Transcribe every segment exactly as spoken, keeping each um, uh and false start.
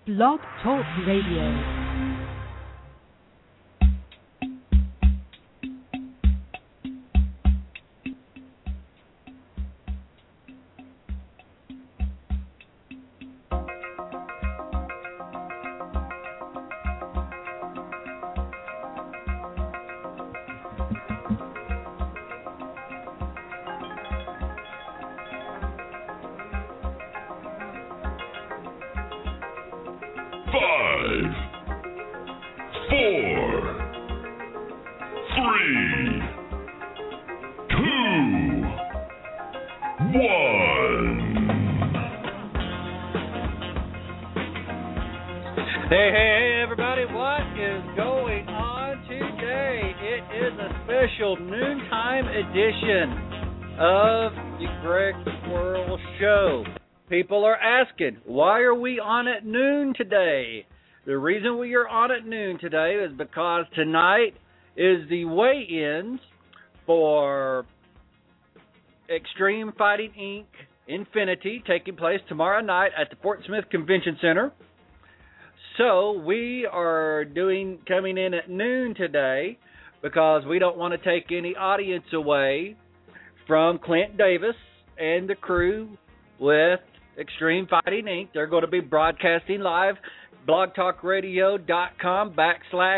Blog Talk Radio. People are asking, why are we on at noon today? The reason we are on at noon today is because tonight is the weigh-ins for Extreme Fighting Incorporated. Infinity, taking place tomorrow night at the Fort Smith Convention Center. So we are doing coming in at noon today because we don't want to take any audience away from Clint Davis and the crew with Extreme Fighting Incorporated. They're going to be broadcasting live, blogtalkradio.com backslash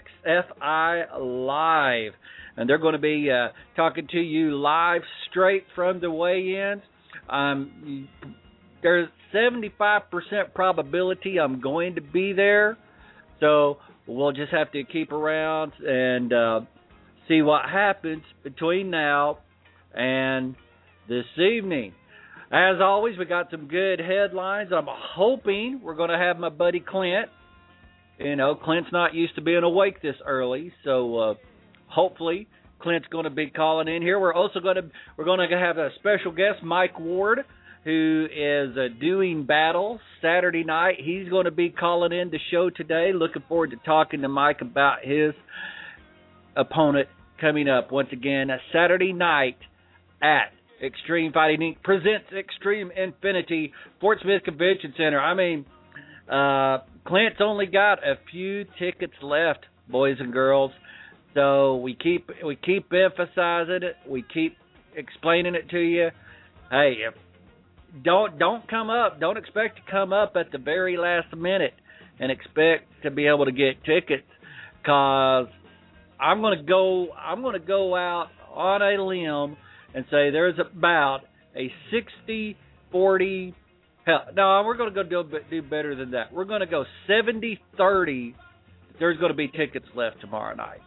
XFI live. And they're going to be uh, talking to you live straight from the weigh-ins. Um, there's seventy-five percent probability I'm going to be there. So we'll just have to keep around and uh, see what happens between now and this evening. As always, we got some good headlines. I'm hoping we're going to have my buddy Clint. You know, Clint's not used to being awake this early, so uh, hopefully Clint's going to be calling in here. We're also going to we're going to have a special guest, Mike Ward, who is uh, doing battle Saturday night. He's going to be calling in the show today. Looking forward to talking to Mike about his opponent coming up once again a Saturday night at Extreme Fighting Incorporated presents Extreme Infinity, Fort Smith Convention Center. I mean, uh, Clint's only got a few tickets left, boys and girls. So we keep we keep emphasizing it. We keep explaining it to you. Hey, if, don't don't come up. Don't expect to come up at the very last minute and expect to be able to get tickets, because I'm going to go. I'm going to go out on a limb and say there's about a sixty forty. Hell, no, we're going to go do, do better than that. We're going to go seventy thirty. There's going to be tickets left tomorrow night.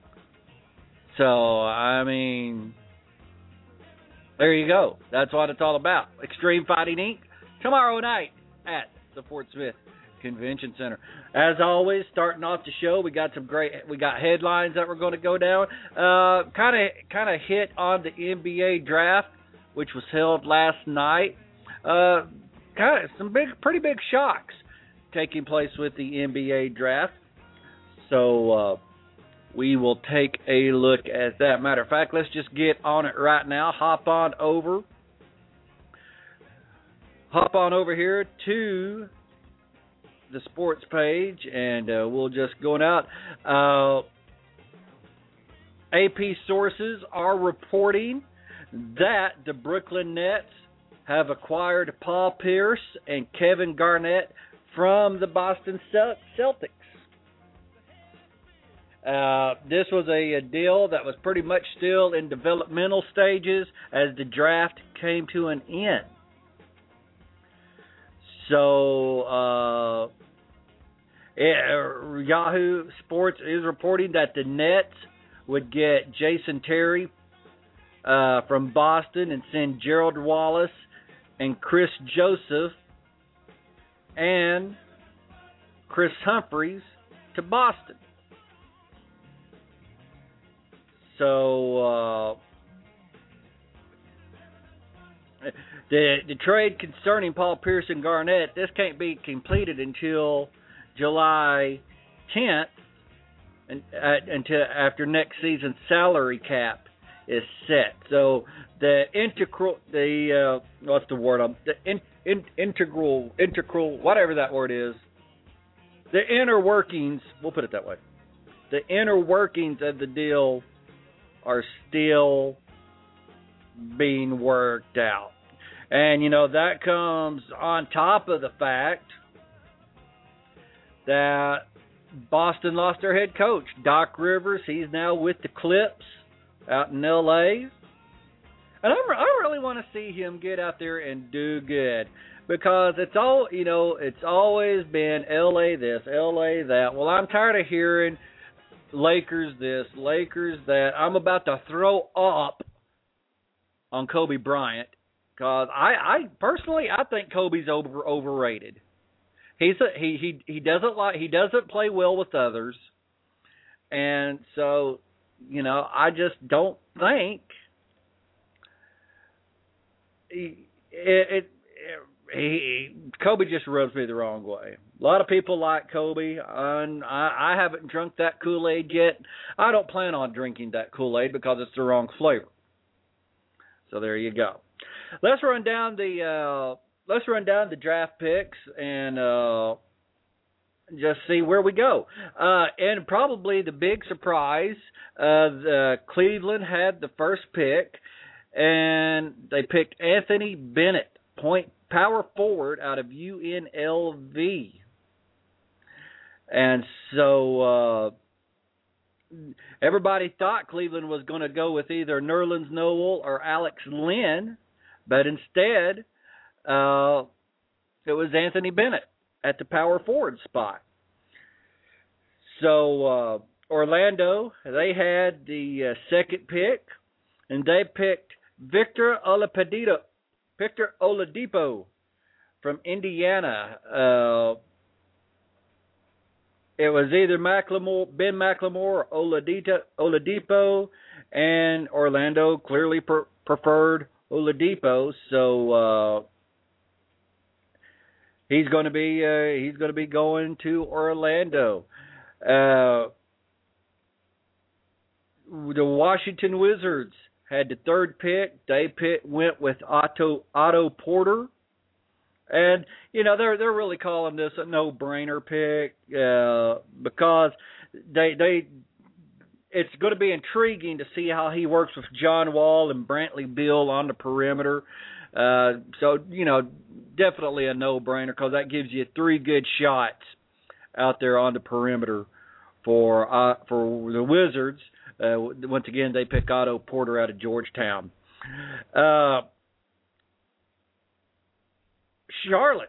So, I mean, there you go. That's what it's all about. Extreme Fighting Incorporated tomorrow night at the Fort Smith Convention Center. As always, starting off the show, we got some great, we got headlines that we're going to go down. Uh, kind of, kind of hit on the N B A draft, which was held last night. Uh, kind of some big, pretty big shocks taking place with the N B A draft. So uh, we will take a look at that. Matter of fact, let's just get on it right now. Hop on over, hop on over here to the sports page, and uh, we'll just go out. Uh, A P sources are reporting that the Brooklyn Nets have acquired Paul Pierce and Kevin Garnett from the Boston Celtics. Uh, this was a, a deal that was pretty much still in developmental stages as the draft came to an end. So, uh, it, Yahoo Sports is reporting that the Nets would get Jason Terry uh, from Boston and send Gerald Wallace and Chris Joseph and Chris Humphreys to Boston. So, uh, the the trade concerning Paul Pierce and Garnett, this can't be completed until July tenth, and uh, until after next season's salary cap is set. So the integral, the uh, what's the word? Um, the in, in, integral, integral, whatever that word is, the inner workings, we'll put it that way, the inner workings of the deal are still being worked out. And, you know, that comes on top of the fact that Boston lost their head coach, Doc Rivers. He's now with the Clips out in L A. And I'm, I really want to see him get out there and do good. Because it's all, you know, it's always been L A this, L A that. Well, I'm tired of hearing Lakers this, Lakers that. I'm about to throw up on Kobe Bryant. Because I, I personally, I think Kobe's over overrated. He's a, he he he doesn't like he doesn't play well with others, and so you know I just don't think he, it, it, he Kobe just rubs me the wrong way. A lot of people like Kobe, and I, I haven't drunk that Kool-Aid yet. I don't plan on drinking that Kool-Aid because it's the wrong flavor. So there you go. Let's run down the uh, let's run down the draft picks and uh, just see where we go. Uh, and probably the big surprise, uh, the Cleveland had the first pick, and they picked Anthony Bennett, point power forward out of U N L V. And so uh, everybody thought Cleveland was going to go with either Nerlens Noel or Alex Len. But instead, uh, it was Anthony Bennett at the power forward spot. So uh, Orlando, they had the uh, second pick, and they picked Victor Oladipo, Victor Oladipo from Indiana. Uh, it was either McLemore, Ben McLemore or Oladipo, Oladipo, and Orlando clearly per- preferred Oladipo, so uh, he's going to be uh, he's going to be going to Orlando. Uh, the Washington Wizards had the third pick. They pick, went with Otto Otto Porter, and you know they're they're really calling this a no-brainer pick uh, because they they. It's going to be intriguing to see how he works with John Wall and Brantley Beal on the perimeter. Uh, so, you know, definitely a no-brainer because that gives you three good shots out there on the perimeter for uh, for the Wizards. Uh, once again, they pick Otto Porter out of Georgetown. Uh, Charlotte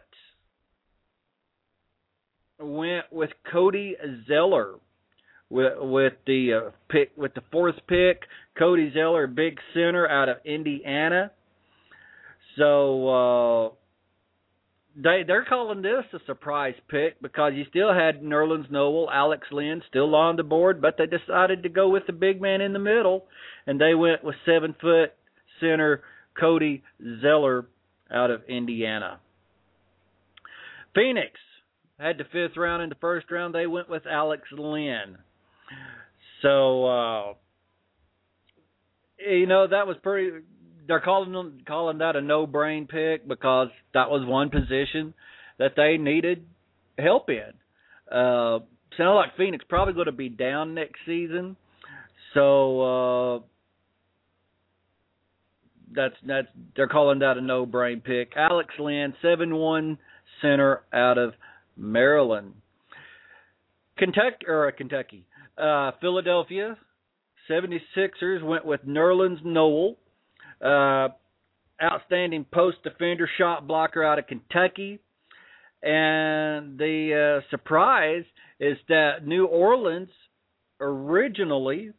went with Cody Zeller. With, with the uh, pick, with the fourth pick, Cody Zeller, big center out of Indiana. So uh, they they're calling this a surprise pick because you still had Nerlens Noel, Alex Len still on the board, but they decided to go with the big man in the middle, and they went with seven foot center Cody Zeller out of Indiana. Phoenix had the fifth round in the first round. They went with Alex Len. So, uh, you know, that was pretty, they're calling calling that a no-brain pick because that was one position that they needed help in. Uh, sounds like Phoenix probably going to be down next season. So, uh, that's, that's, they're calling that a no-brain pick. Alex Len, seven one center out of Maryland. Kentucky, or Kentucky. Uh, Philadelphia, seventy-sixers went with Nerlens Noel, uh, outstanding post defender, shot blocker out of Kentucky. And the uh, surprise is that New Orleans originally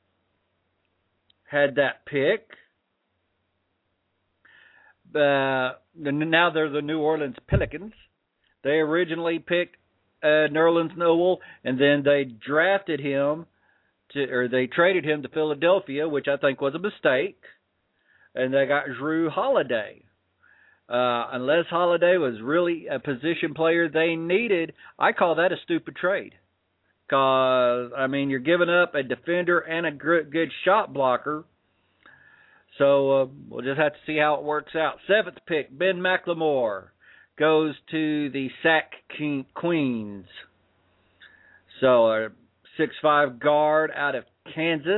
had that pick. Uh, now they're the New Orleans Pelicans. They originally picked Uh, Nerlens Noel, and then they drafted him to, or they traded him to Philadelphia, which I think was a mistake, and they got Jrue Holiday. Uh, unless Holiday was really a position player they needed, I call that a stupid trade. Because, I mean, you're giving up a defender and a good shot blocker. So uh, we'll just have to see how it works out. Seventh pick, Ben McLemore, goes to the Sac Queens. So a six five guard out of Kansas.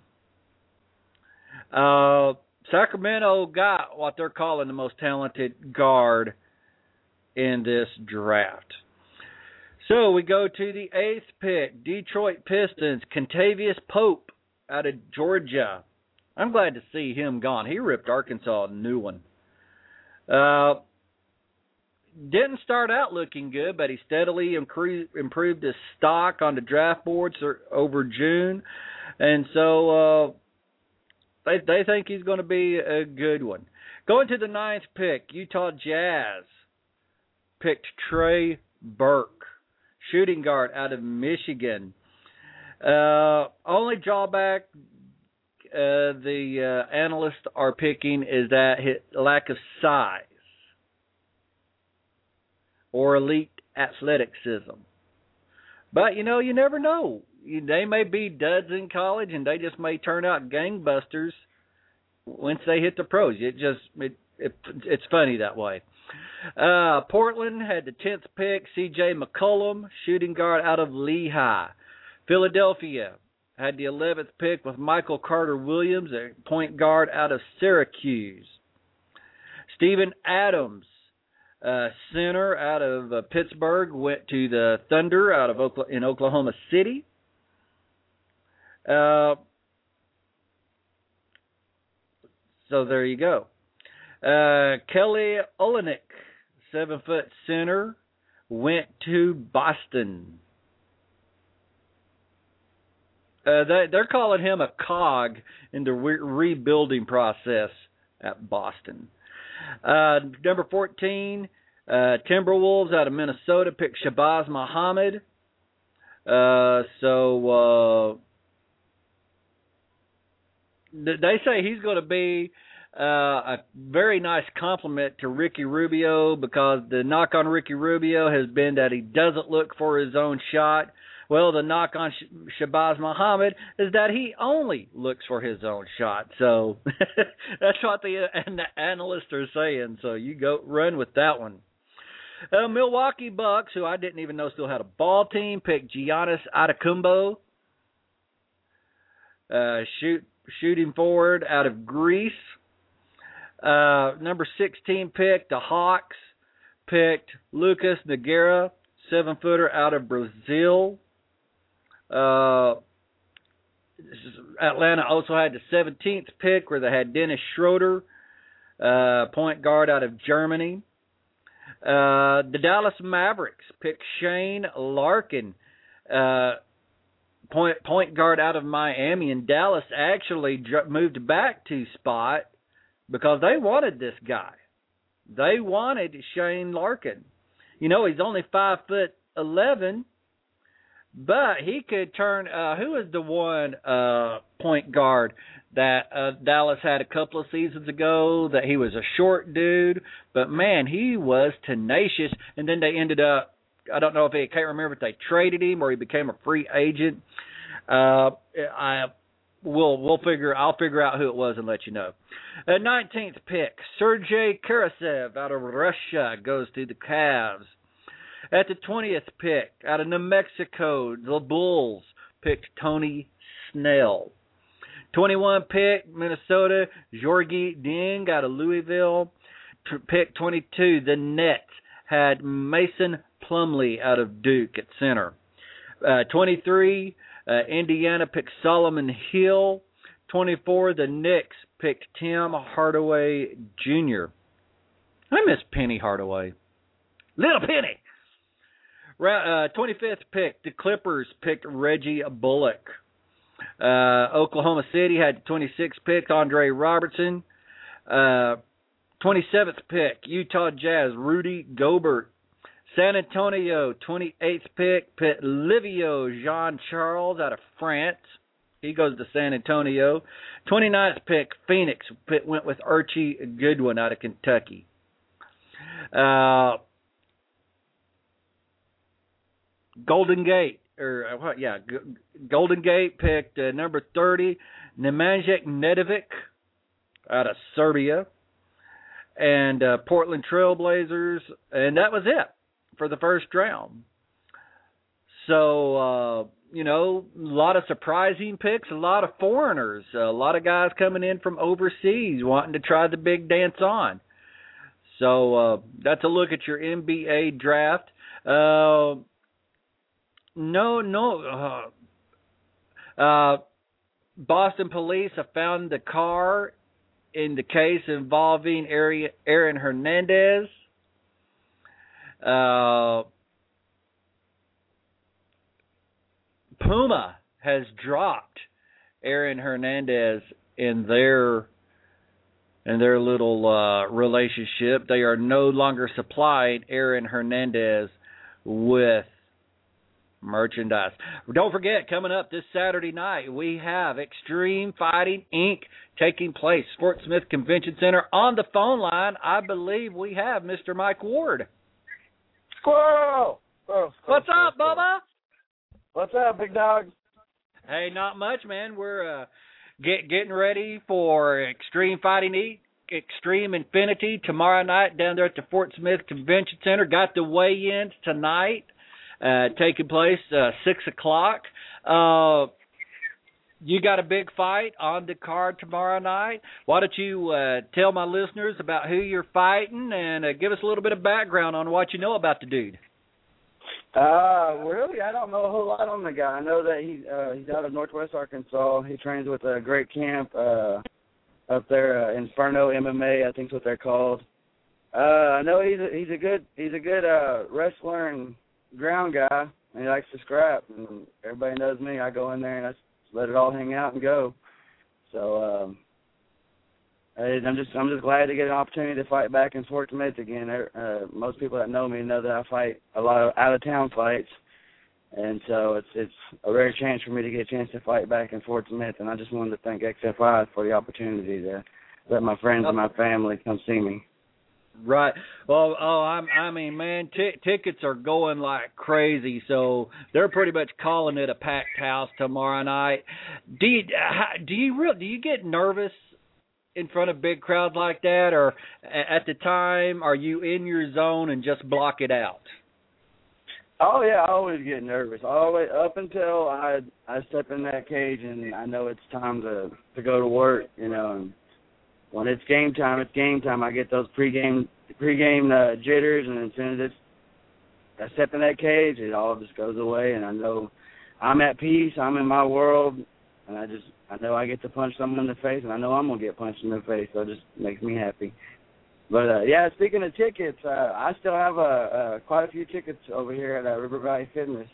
Uh, Sacramento got what they're calling the most talented guard in this draft. So we go to the eighth pick, Detroit Pistons, Kentavious Pope out of Georgia. I'm glad to see him gone. He ripped Arkansas a new one. Uh, didn't start out looking good, but he steadily incre- improved his stock on the draft boards over June. And so uh, they, they think he's going to be a good one. Going to the ninth pick, Utah Jazz picked Trey Burke, shooting guard out of Michigan. Uh, only drawback uh, the uh, analysts are picking is that his lack of size or elite athleticism. But, you know, you never know. They may be duds in college, and they just may turn out gangbusters once they hit the pros. It just it, it it's funny that way. Uh, Portland had the tenth pick, C J McCollum, shooting guard out of Lehigh. Philadelphia had the eleventh pick with Michael Carter-Williams, a point guard out of Syracuse. Steven Adams, uh, center out of uh, Pittsburgh, went to the Thunder out of Oklahoma, in Oklahoma City. Uh, so there you go. Uh, Kelly Olynyk, seven-foot center, went to Boston. Uh, they, they're calling him a cog in the re- rebuilding process at Boston. Uh, number fourteen, uh, Timberwolves out of Minnesota picked Shabazz Muhammad. Uh, so uh, they say he's going to be uh, a very nice compliment to Ricky Rubio, because the knock on Ricky Rubio has been that he doesn't look for his own shot. Well, the knock on Shabazz Muhammad is that he only looks for his own shot. So that's what the, and the analysts are saying. So you go run with that one. Uh, Milwaukee Bucks, who I didn't even know still had a ball team, picked Giannis Antetokounmpo, uh, shoot shooting forward out of Greece. Uh, number sixteen pick, the Hawks picked Lucas Nogueira, seven footer out of Brazil. Uh, Atlanta also had the seventeenth pick, where they had Dennis Schroeder, uh, point guard out of Germany. Uh, the Dallas Mavericks picked Shane Larkin, uh, point point guard out of Miami. And Dallas actually dr- moved back to spot because they wanted this guy. They wanted Shane Larkin. You know, he's only five foot eleven. But he could turn. Uh, who is the one uh, point guard that uh, Dallas had a couple of seasons ago? That he was a short dude, but man, he was tenacious. And then they ended up. I don't know if I can't remember if they traded him or he became a free agent. Uh, I will we'll figure. I'll figure out who it was and let you know. Uh, nineteenth pick, Sergei Karasev out of Russia goes to the Cavs. At the twentieth pick, out of New Mexico, the Bulls picked Tony Snell. twenty-one pick, Minnesota, Georgie Ding out of Louisville. T- pick twenty-two, the Nets had Mason Plumlee out of Duke at center. Uh, twenty-three, uh, Indiana picked Solomon Hill. twenty-four, the Knicks picked Tim Hardaway Junior I miss Penny Hardaway. Little Penny. Uh, twenty-fifth pick, the Clippers picked Reggie Bullock. Uh, Oklahoma City had the twenty-sixth pick, Andre Robertson. Uh, twenty-seventh pick, Utah Jazz, Rudy Gobert. San Antonio, twenty-eighth pick, picked Livio Jean-Charles out of France. He goes to San Antonio. twenty-ninth pick, Phoenix, went with Archie Goodwin out of Kentucky. Uh... Golden Gate, or what? Yeah, G- Golden Gate picked uh, number thirty, Nemanja Nedovic out of Serbia, and uh, Portland Trailblazers, and that was it for the first round. So, uh, you know, a lot of surprising picks, a lot of foreigners, a lot of guys coming in from overseas wanting to try the big dance on. So uh, that's a look at your N B A draft. Uh, no, no. Uh, uh, Boston police have found the car in the case involving Aaron Hernandez. Uh, Puma has dropped Aaron Hernandez in their in their little uh, relationship. They are no longer supplying Aaron Hernandez with merchandise. Don't forget, coming up this Saturday night, we have Extreme Fighting Incorporated taking place, Fort Smith Convention Center. On the phone line, I believe we have Mister Mike Ward. Squirrel! Squirrel, squirrel, What's squirrel, up, squirrel. Bubba? What's up, big dog? Hey, not much, man. We're uh, get, getting ready for Extreme Fighting Incorporated, Extreme Infinity tomorrow night down there at the Fort Smith Convention Center. Got the weigh-ins tonight. Uh, taking place uh, six o'clock. Uh, you got a big fight on the card tomorrow night. Why don't you uh, tell my listeners about who you're fighting and uh, give us a little bit of background on what you know about the dude. Uh, really, I don't know a whole lot on the guy. I know that he uh, he's out of Northwest Arkansas. He trains with a great camp uh, up there, uh, Inferno M M A, I think is what they're called. Uh, I know he's a, he's a good he's a good uh, wrestler and ground guy, and he likes to scrap. And everybody knows me. I go in there and I just let it all hang out and go. So um, I'm just I'm just glad to get an opportunity to fight back in Fort Smith again. Uh, most people that know me know that I fight a lot of out of town fights, and so it's it's a rare chance for me to get a chance to fight back in Fort Smith. And I just wanted to thank X F I for the opportunity to let my friends and my family come see me. Right. Well, oh, I'm, I mean, man, t- tickets are going like crazy, so they're pretty much calling it a packed house tomorrow night. Do you do you real do you get nervous in front of big crowds like that, or at the time are you in your zone and just block it out? Oh yeah, I always get nervous. Always up until I I step in that cage and I know it's time to to go to work, you know. And when it's game time, it's game time. I get those pregame pregame uh, jitters, and as soon as it's, I step in that cage, it all just goes away, and I know I'm at peace. I'm in my world, and I just I know I get to punch someone in the face, and I know I'm gonna get punched in the face. So it just makes me happy. But uh, yeah, speaking of tickets, uh, I still have uh, uh, quite a few tickets over here at uh, River Valley Fitness.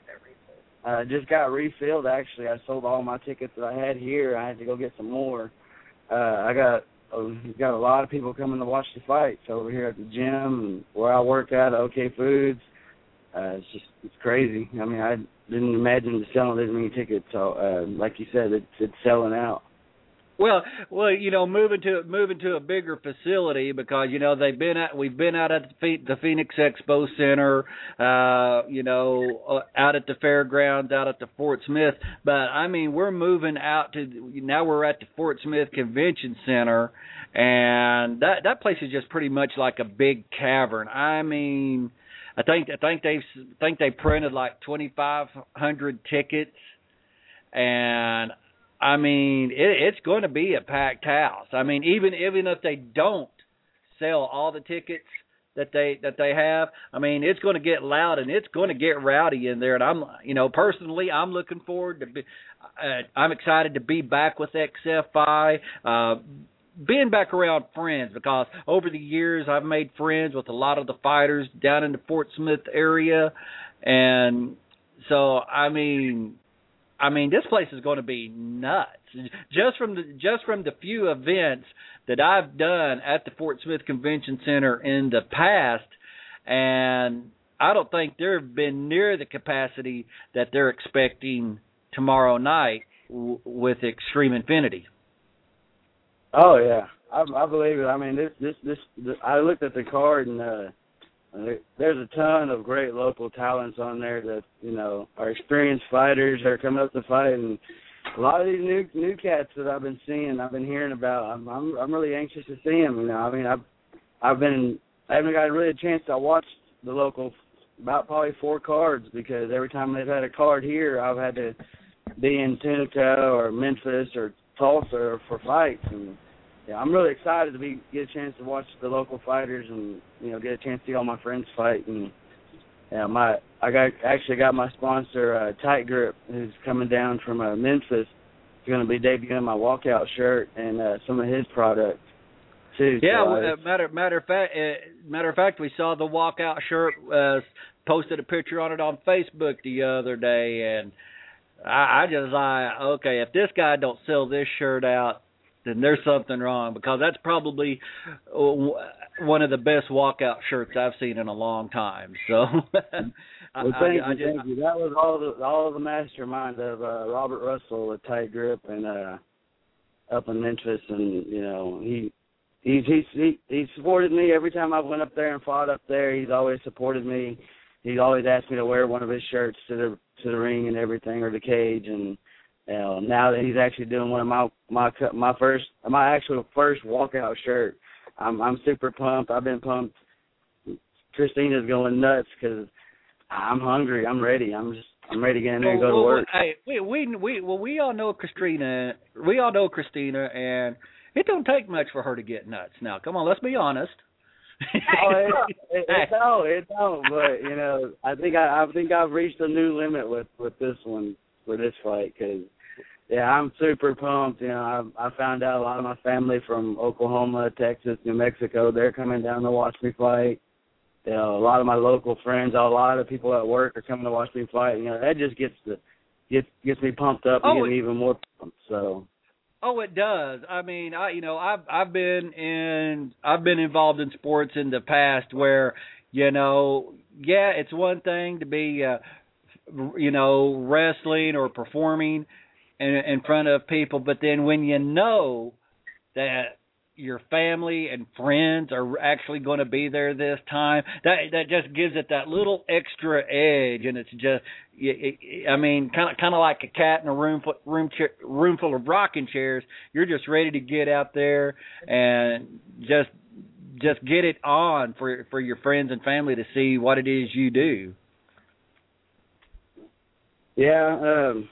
I uh, just got refilled. Actually, I sold all my tickets that I had here. I had to go get some more. Uh, I got uh, got a lot of people coming to watch the fights over here at the gym and where I work at, OK Foods. Uh, it's just it's crazy. I mean, I didn't imagine selling this many tickets. So, uh, like you said, it's it's selling out. Well, well, you know, moving to moving to a bigger facility because you know they've been at we've been out at the, the Phoenix Expo Center, uh, you know, uh, out at the fairgrounds, out at the Fort Smith. But I mean, we're moving out to now. We're at the Fort Smith Convention Center, and that that place is just pretty much like a big cavern. I mean, I think I think they think they printed like twenty-five hundred tickets, and I mean, it, it's going to be a packed house. I mean, even even if they don't sell all the tickets that they that they have, I mean, it's going to get loud and it's going to get rowdy in there. And I'm, you know, personally, I'm looking forward to be. Uh, I'm excited to be back with X F I, uh, being back around friends because over the years I've made friends with a lot of the fighters down in the Fort Smith area, and so I mean. I mean, this place is going to be nuts. Just from the just from the few events that I've done at the Fort Smith Convention Center in the past, and I don't think they've been near the capacity that they're expecting tomorrow night w- with Extreme Infinity. Oh yeah, I, I believe it. I mean, this this this. this I looked at the card and. Uh, There's a ton of great local talents on there that, you know, are experienced fighters that are coming up to fight. And a lot of these new new cats that I've been seeing, I've been hearing about, I'm I'm, I'm really anxious to see them. You know, I mean, I've, I've been, I haven't got really a chance to watch the local about probably four cards because every time they've had a card here, I've had to be in Tunica or Memphis or Tulsa for fights. And yeah, I'm really excited to be get a chance to watch the local fighters and you know get a chance to see all my friends fight. And yeah, my I got actually got my sponsor uh, Tight Grip, who's coming down from uh, Memphis. He's going to be debuting my walkout shirt and uh, some of his products too. Yeah, so well, I, uh, matter matter of fact, uh, matter of fact, we saw the walkout shirt. Uh, posted a picture on it on Facebook the other day, and I, I just like, okay, if this guy don't sell this shirt out, then there's something wrong, because that's probably one of the best walkout shirts I've seen in a long time. So, well, thank I, I, you, just, thank you. That was all the all the mastermind of uh, Robert Russell with Tight Grip and uh, up in Memphis, and you know he. He's he's he, he supported me every time I went up there and fought up there. He's always supported me. He's always asked me to wear one of his shirts to the to the ring and everything, or the cage. And you know, now that he's actually doing one of my my my first my actual first walkout shirt, I'm I'm super pumped. I've been pumped. Christina's going nuts because I'm hungry. I'm ready. I'm just I'm ready to get in there and go well, to work. Well, hey, we we we well we all know Christina. We all know Christina, and it don't take much for her to get nuts. Now, come on, let's be honest. oh, it, it, it don't, it don't. But you know, I think I, I think I've reached a new limit with, with this one, for this fight. Cause yeah, I'm super pumped. You know, I I found out a lot of my family from Oklahoma, Texas, New Mexico, they're coming down to watch me fight. You know, a lot of my local friends, a lot of people at work are coming to watch me fight. You know, that just gets the gets gets me pumped up and oh, gets me even more pumped. So. Oh, it does. I mean, I you know, I've I've been in I've been involved in sports in the past where, you know, yeah, it's one thing to be, uh, you know, wrestling or performing in, in front of people, but then when you know that your family and friends are actually going to be there this time, that that just gives it that little extra edge, and it's just, it, it, I mean, kind of kind of like a cat in a room full, room chair, room full of rocking chairs. You're just ready to get out there and just just get it on for for your friends and family to see what it is you do. Yeah, um,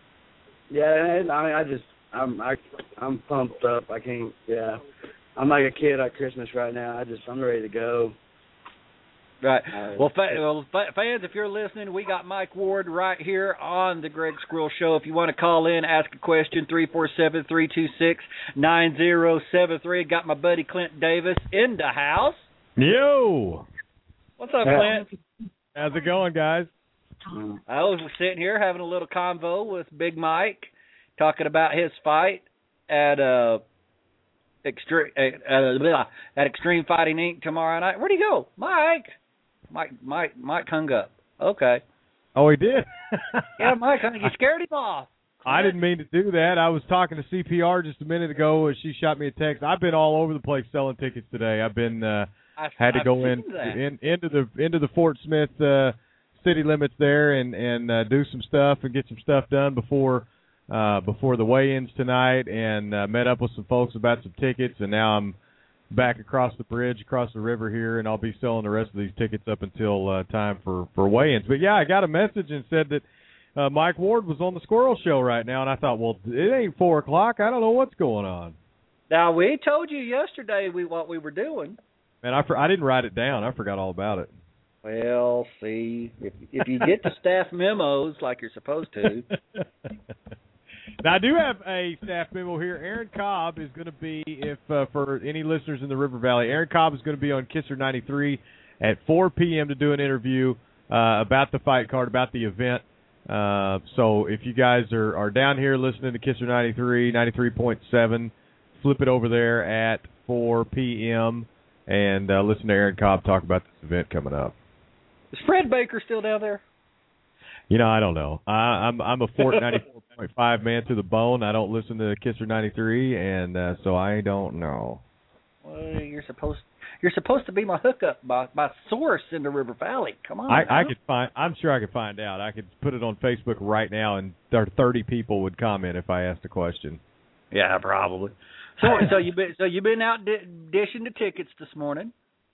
yeah. I mean, I just. I'm I I'm pumped up. I can't. Yeah, I'm like a kid at Christmas right now. I just I'm ready to go. Right. Uh, well, fa- well, fa- fans, if you're listening, we got Mike Ward right here on the Greg Squirrel Show. If you want to call in, ask a question, three four seven, three two six, nine zero seven three. Got my buddy Clint Davis in the house. Yo. What's up, Clint? How's it going, guys? I was sitting here having a little convo with Big Mike, talking about his fight at uh, extreme uh, at Extreme Fighting Incorporated tomorrow night. Where'd he go, Mike? Mike, Mike, Mike hung up. Okay. Oh, he did. Yeah, Mike, you scared him off. I didn't mean to do that. I was talking to C P R just a minute ago, and she shot me a text. I've been all over the place selling tickets today. I've been uh, I've, had to I've go in, in into the into the Fort Smith uh, city limits there and and uh, do some stuff and get some stuff done before. Uh, before the weigh-ins tonight, and uh, met up with some folks about some tickets, and now I'm back across the bridge, across the river here, and I'll be selling the rest of these tickets up until uh, time for, for weigh-ins. But, yeah, I got a message and said that uh, Mike Ward was on the Squirrel Show right now, and I thought, well, it ain't four o'clock. I don't know what's going on. Now, we told you yesterday we what we were doing. And I, I didn't write it down. I forgot all about it. Well, see, if, if you get the staff memos like you're supposed to. Now, I do have a staff memo here. Aaron Cobb is going to be, if uh, for any listeners in the River Valley, Aaron Cobb is going to be on Kisser ninety-three at four p.m. to do an interview uh, about the fight card, about the event. Uh, so if you guys are, are down here listening to Kisser ninety-three, ninety-three point seven, flip it over there at four p.m. and uh, listen to Aaron Cobb talk about this event coming up. Is Fred Baker still down there? You know, I don't know. I, I'm I'm a Fort ninety-four point five man to the bone. I don't listen to Kisser ninety-three, and uh, so I don't know. Well, you're supposed you're supposed to be my hookup, my my source in the River Valley. Come on. I, I could find. I'm sure I could find out. I could put it on Facebook right now, and thirty people would comment if I asked a question. Yeah, probably. So so you been so you been out di- dishing the tickets this morning.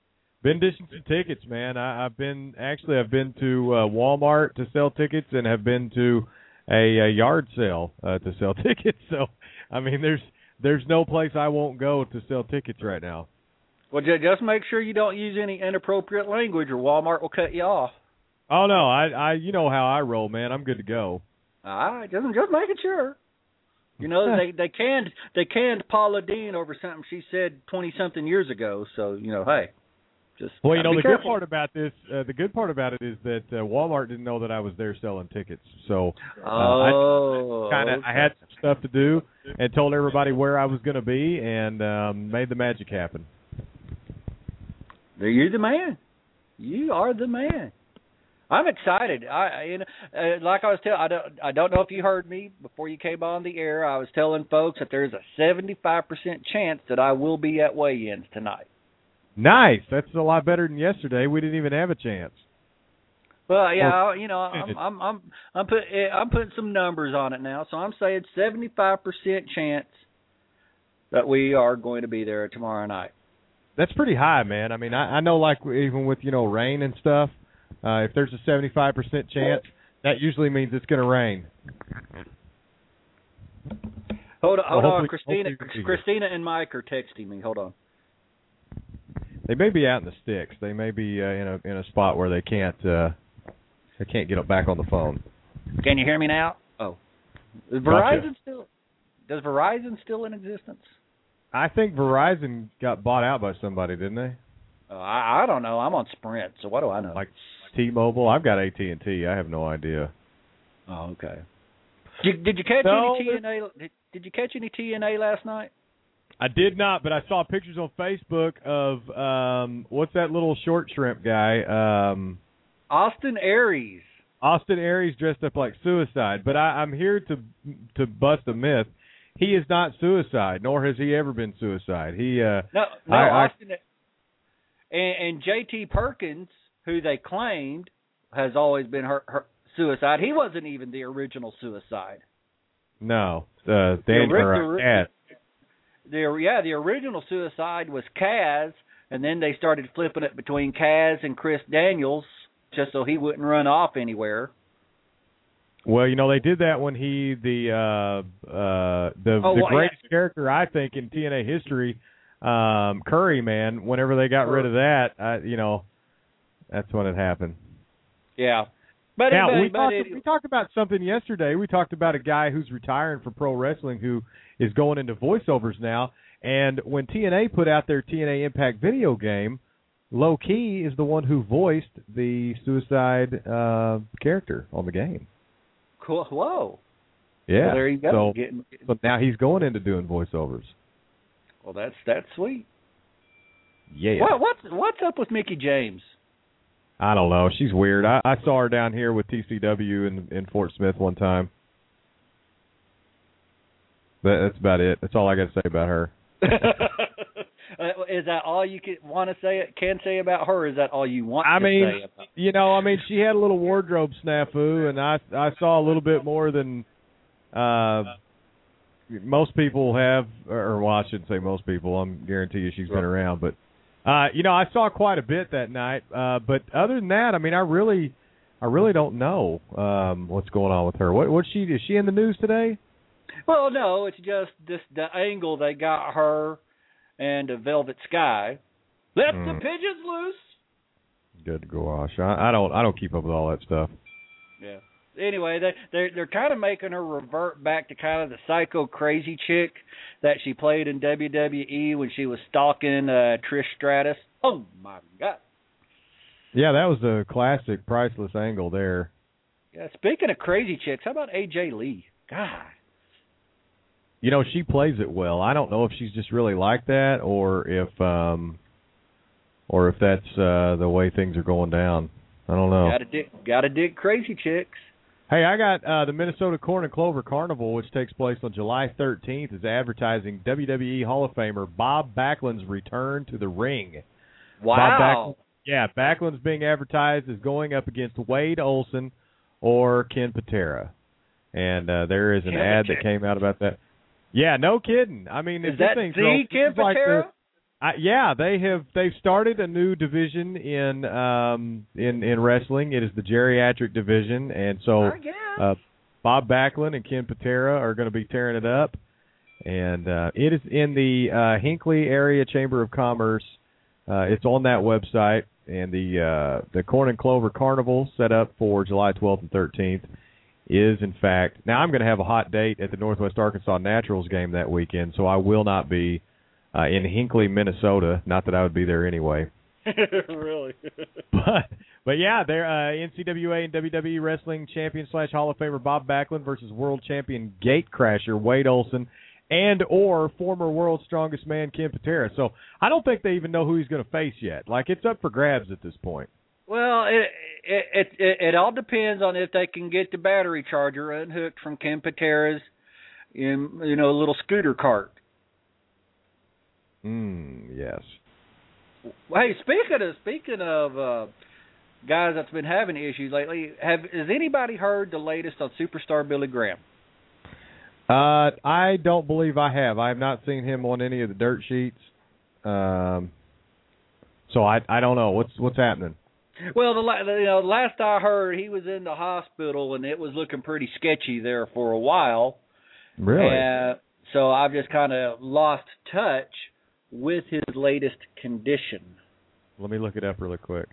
Been dishing some tickets, man. I, I've been actually I've been to uh, Walmart to sell tickets and have been to a, a yard sale uh, to sell tickets. So, I mean, there's there's no place I won't go to sell tickets right now. Well, ju- just make sure you don't use any inappropriate language, or Walmart will cut you off. Oh no, I I you know how I roll, man. I'm good to go. All right, just just making sure. You know, they they canned they canned Paula Dean over something she said twenty something years ago. So you know, hey, just well, you know, the careful. good part about this, uh, the good part about it is that uh, Walmart didn't know that I was there selling tickets. So uh, oh, I kind of okay. I had some stuff to do and told everybody where I was going to be and um, made the magic happen. You're the man. You are the man. I'm excited. I, you know, uh, like I was telling, I don't, I don't know if you heard me before you came on the air. I was telling folks that there's a seventy-five percent chance that I will be at weigh-ins tonight. Nice. That's a lot better than yesterday. We didn't even have a chance. Well, yeah, you know, I'm, I'm, I'm, I'm put, I'm putting some numbers on it now. So I'm saying seventy-five percent chance that we are going to be there tomorrow night. That's pretty high, man. I mean, I, I know, like even with you know rain and stuff. Uh, if there's a seventy-five percent chance, that usually means it's going to rain. Hold on, hold well, on. Christina, Christina and Mike are texting me. Hold on. They may be out in the sticks. They may be uh, in a in a spot where they can't uh, they can't get up back on the phone. Can you hear me now? Oh, is Verizon gotcha. still? Does Verizon still in existence? I think Verizon got bought out by somebody, didn't they? Uh, I, I don't know. I'm on Sprint, so what do I know? Like T-Mobile? I've got A T and T. I have no idea. Oh, okay. Did, did you catch no, any T N A? Did, did you catch any T N A last night? I did not, but I saw pictures on Facebook of um, what's that little short shrimp guy? Um, Austin Aries. Austin Aries dressed up like Suicide. But I, I'm here to to bust a myth. He is not Suicide, nor has he ever been Suicide. He uh, no, no, I, Austin. I, and, and J T Perkins, who they claimed has always been her, her Suicide, he wasn't even the original Suicide. No, uh, Dan the, or Kaz. The, yeah, the original Suicide was Kaz, and then they started flipping it between Kaz and Chris Daniels just so he wouldn't run off anywhere. Well, you know, they did that when he the uh, uh, the, oh, the well, greatest yeah. character I think in T N A history, um, Curry, man. Whenever they got rid of that, I, you know, that's when it happened. Yeah, but now but, we but talked it, we talked about something yesterday. We talked about a guy who's retiring from pro wrestling who is going into voiceovers now. And when T N A put out their T N A Impact video game, Low Key is the one who voiced the Suicide uh, character on the game. Cool. Whoa. Yeah. Well, there you go. So, Getting, so now he's going into doing voiceovers. Well, that's that's sweet. Yeah. What, what's what's up with Mickie James? I don't know. She's weird. I, I saw her down here with T C W in in Fort Smith one time. That, that's about it. That's all I got to say about her. Is that all you can want to say? Can say about her? Or is that all you want I to mean, say about her? You know, I mean, she had a little wardrobe snafu, and I I saw a little bit more than uh, most people have, or well, I shouldn't say most people. I'm guarantee you she's been around, but uh, you know, I saw quite a bit that night. Uh, but other than that, I mean, I really, I really don't know um, what's going on with her. What what's she? Is she in the news today? Well, no, it's just this the angle they got her and a Velvet Sky. Let mm. the pigeons loose. Good gosh, I, I don't I don't keep up with all that stuff. Yeah. Anyway, they they're they're kind of making her revert back to kind of the psycho crazy chick that she played in W W E when she was stalking uh, Trish Stratus. Oh my God. Yeah, that was a classic priceless angle there. Yeah. Speaking of crazy chicks, how about A J Lee? God. You know, she plays it well. I don't know if she's just really like that or if um or if that's uh the way things are going down. I don't know. Gotta dig, gotta dig crazy chicks. Hey, I got uh, the Minnesota Corn and Clover Carnival, which takes place on July thirteenth, is advertising W W E Hall of Famer Bob Backlund's return to the ring. Wow. Bob Backlund, yeah, Backlund's being advertised as going up against Wade Olson or Ken Patera. And uh, there is an Ken ad Patera. that came out about that. Yeah, no kidding. I mean, is if that this the Ken like Patera? the, I, yeah, they have. They've started a new division in um, in in wrestling. It is the geriatric division, and so uh, Bob Backlund and Ken Patera are going to be tearing it up. And uh, it is in the uh, Hinckley Area Chamber of Commerce. Uh, it's on that website, and the uh, the Corn and Clover Carnival set up for July twelfth and thirteenth is, in fact. Now I'm going to have a hot date at the Northwest Arkansas Naturals game that weekend, so I will not be uh, in Hinckley, Minnesota. Not that I would be there anyway. Really? but but yeah, they're uh, N C double A and W W E Wrestling Champion slash Hall of Famer Bob Backlund versus World Champion Gatecrasher Wade Olson and or former World's Strongest Man Ken Patera. So I don't think they even know who he's going to face yet. Like, it's up for grabs at this point. Well, it it, it it it all depends on if they can get the battery charger unhooked from Ken Patera's, in, you know, little scooter cart. Hmm. Yes. Hey, speaking of speaking of uh, guys that's been having issues lately, have has anybody heard the latest on Superstar Billy Graham? Uh, I don't believe I have. I have not seen him on any of the dirt sheets. Um, so I I don't know what's what's happening. Well, the, the you know last I heard, he was in the hospital and it was looking pretty sketchy there for a while. Really? Uh, so I've just kind of lost touch with his latest condition. Let me look it up really quick.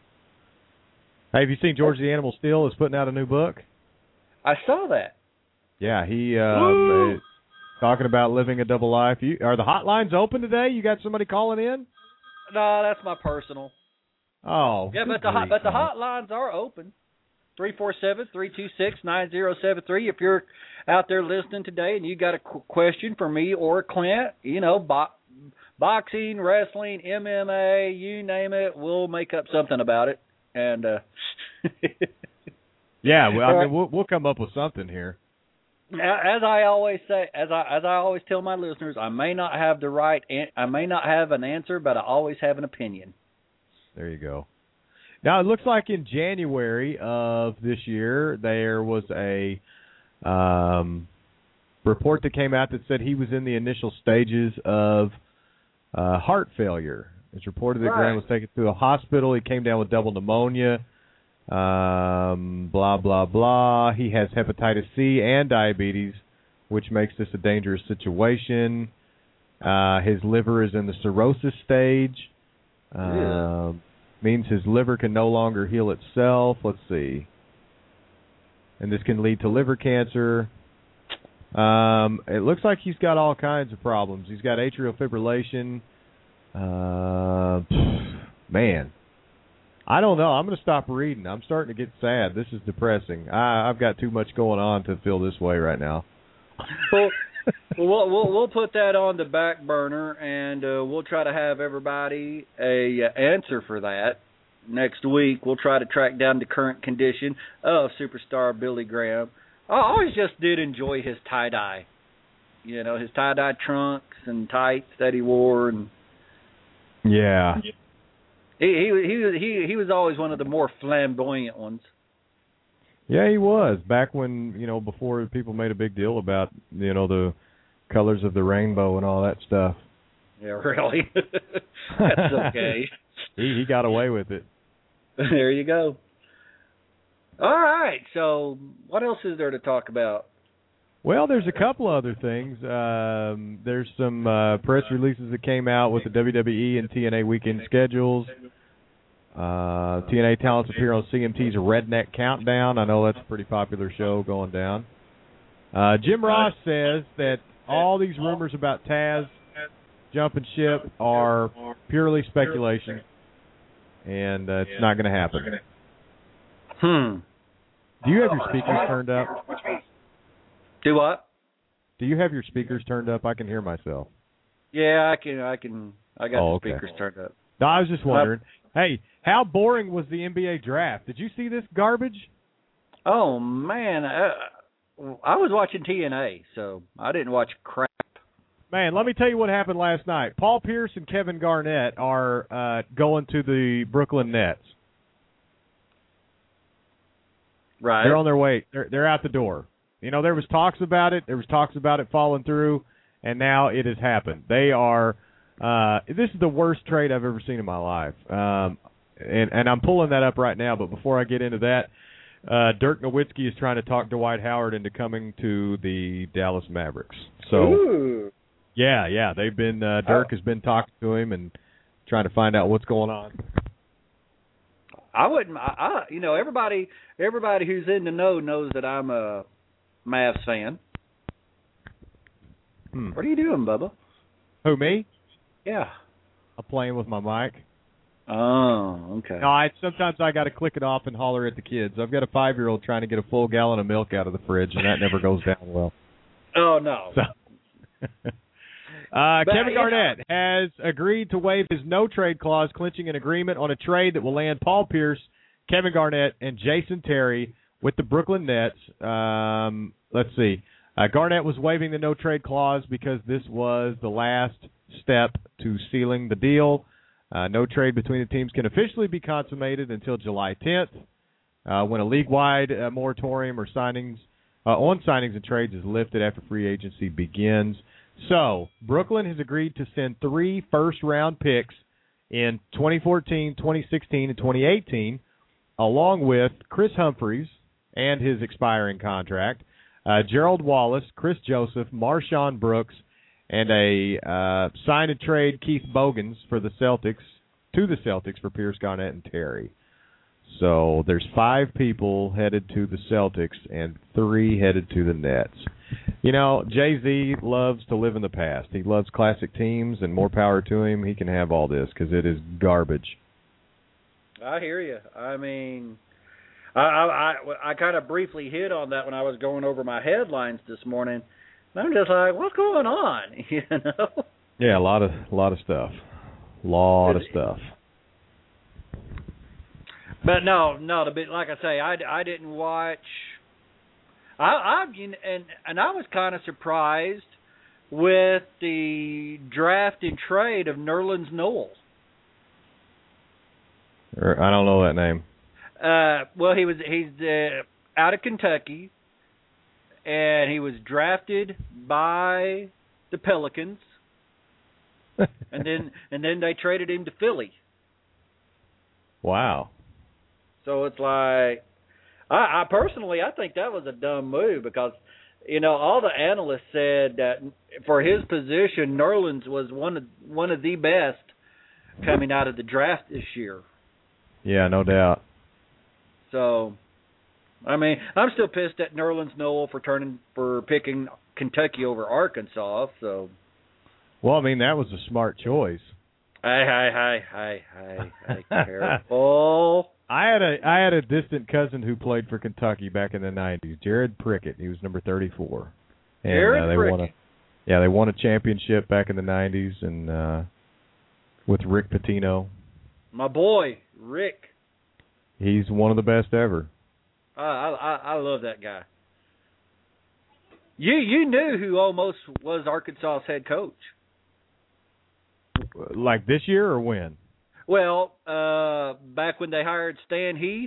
Hey, have you seen George the Animal Steel is putting out a new book? I saw that. Yeah, he um, is talking about living a double life. You, are the hotlines open today? You got somebody calling in? No, that's my personal. Oh, yeah, but the hot, but the hotlines are open. three four seven, three two six, nine zero seven three. If you're out there listening today and you got a qu- question for me or Clint, you know, bo- boxing, wrestling, M M A, you name it, we'll make up something about it. And uh yeah, well, I mean, we'll, we'll come up with something here. As I always say, as I as I always tell my listeners, I may not have the right, I may not have an answer, but I always have an opinion. There you go. Now it looks like in January of this year there was a um, report that came out that said he was in the initial stages of uh, heart failure. It's reported that right. Graham was taken to a hospital. He came down with double pneumonia. Um, blah, blah, blah. He has hepatitis C and diabetes, which makes this a dangerous situation. Uh, his liver is in the cirrhosis stage. Yeah. Um, means his liver can no longer heal itself. Let's see. And this can lead to liver cancer. Um, it looks like he's got all kinds of problems. He's got atrial fibrillation. Uh, man. I don't know. I'm going to stop reading. I'm starting to get sad. This is depressing. I, I've got too much going on to feel this way right now. Well, we'll, we'll we'll put that on the back burner, and uh, we'll try to have everybody a uh, answer for that next week. We'll try to track down the current condition of Superstar Billy Graham. I always just did enjoy his tie dye, you know, his tie dye trunks and tights that he wore, and yeah. He he he he he was always one of the more flamboyant ones. Yeah, he was back when, you know, before people made a big deal about, you know, the colors of the rainbow and all that stuff. Yeah, really. That's okay. he he got away with it. There you go. All right. So, what else is there to talk about? Well, there's a couple other things. Um, there's some uh, press releases that came out with the W W E and T N A weekend schedules. Uh, T N A talents appear on C M T's Redneck Countdown. I know that's a pretty popular show going down. Uh, Jim Ross says that all these rumors about Taz jumping ship are purely speculation, and uh, it's not going to happen. Hmm. Do you have your speakers turned up? Do what? Do you have your speakers turned up? I can hear myself. Yeah, I can. I can. I got oh, the okay. speakers turned up. No, I was just wondering. Hey, how boring was the N B A draft? Did you see this garbage? Oh man, I, I was watching T N A, so I didn't watch crap. Man, let me tell you what happened last night. Paul Pierce and Kevin Garnett are uh, going to the Brooklyn Nets. Right. They're on their way. They're they're out the door. You know, there was talks about it. There was talks about it falling through, and now it has happened. They are Uh, this is the worst trade I've ever seen in my life. Um, and, and I'm pulling that up right now, but before I get into that, uh, Dirk Nowitzki is trying to talk Dwight Howard into coming to the Dallas Mavericks. So, Ooh. yeah, yeah, they've been uh, Dirk has been talking to him and trying to find out what's going on. I wouldn't. I, I, you know, everybody, everybody who's in the know knows that I'm a Mavs fan. Hmm. What are you doing, Bubba? Who, me? Yeah. I'm playing with my mic. Oh, okay. No, I sometimes I got to click it off and holler at the kids. I've got a five-year-old trying to get a full gallon of milk out of the fridge, and that never goes down well. Oh no. So. Uh, But, Kevin you know- Garnett has agreed to waive his no-trade clause, clinching an agreement on a trade that will land Paul Pierce, Kevin Garnett, and Jason Terry with the Brooklyn Nets. Um, let's see. Uh, Garnett was waiving the no-trade clause because this was the last step to sealing the deal. Uh, no trade between the teams can officially be consummated until July tenth, uh, when a league-wide uh, moratorium or signings uh, on signings and trades is lifted after free agency begins. So, Brooklyn has agreed to send three first-round picks in twenty fourteen, twenty sixteen, and twenty eighteen, along with Chris Humphries and his expiring contract, uh, Gerald Wallace, Chris Joseph, Marshawn Brooks, and a uh, sign-and-trade Keith Bogans for the Celtics, to the Celtics for Pierce, Garnett, and Terry. So there's five people headed to the Celtics and three headed to the Nets. You know, Jay-Z loves to live in the past. He loves classic teams, and more power to him. He can have all this because it is garbage. I hear you. I mean, I I, I, I kind of briefly hit on that when I was going over my headlines this morning. And I'm just like, what's going on? You know? Yeah, a lot of a lot of stuff. A lot of stuff. But no, no. The bit, like I say, I, I didn't watch. I I and and I was kind of surprised with the draft and trade of Nerlens Noel. I don't know that name. Uh, well, he was he's uh, out of Kentucky, and he was drafted by the Pelicans, and then and then they traded him to Philly. Wow. So it's like, I, I personally, I think that was a dumb move because, you know, all the analysts said that for his position, Nerlens was one of one of the best coming out of the draft this year. Yeah, no doubt. So, I mean, I'm still pissed at Nerlens Noel for turning for picking Kentucky over Arkansas. So, well, I mean, that was a smart choice. Hey, hey, hey, hey, hey, hey, careful. I had a I had a distant cousin who played for Kentucky back in the nineties, Jared Prickett. He was number thirty-four. And, Jared uh, they Prickett. Won a, yeah, they won a championship back in the nineties, and uh, with Rick Pitino. My boy, Rick. He's one of the best ever. I I, I love that guy. You you knew who almost was Arkansas's head coach. Like this year or when? Well, uh, back when they hired Stan Heath,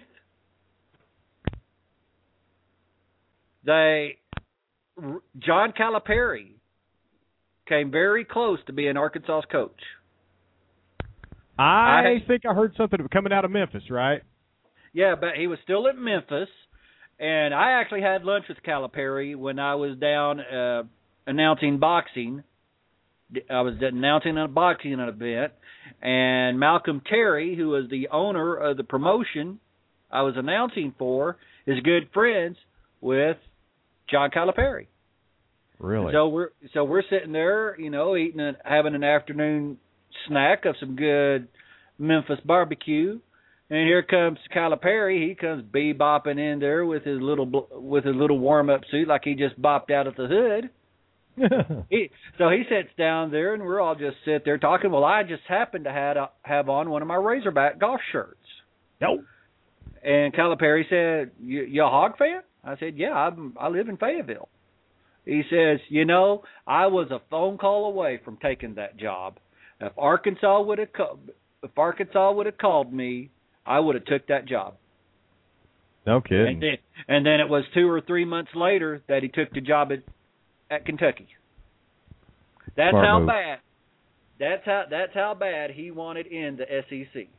they John Calipari came very close to being Arkansas's coach. I, I think I heard something coming out of Memphis, right? Yeah, but he was still at Memphis, and I actually had lunch with Calipari when I was down uh, announcing boxing. I was announcing a boxing event, and Malcolm Terry, who was the owner of the promotion I was announcing for, is good friends with John Calipari. Really? So we're so we're sitting there, you know, eating and having an afternoon snack of some good Memphis barbecue, and here comes Calipari. He comes bebopping in there with his little with his little warm up suit, like he just bopped out of the hood. he, so he sits down there, and we're all just sit there talking. Well, I just happened to have have on one of my Razorback golf shirts. Nope. And Calipari said, you, "You a Hog fan?" I said, "Yeah, I'm, I live in Fayetteville." He says, "You know, I was a phone call away from taking that job. If Arkansas would have co- if Arkansas would have called me, I would have took that job." No kidding. And then, and then it was two or three months later that he took the job at, at Kentucky. That's Smart how move. bad. That's how that's how bad he wanted in the S E C.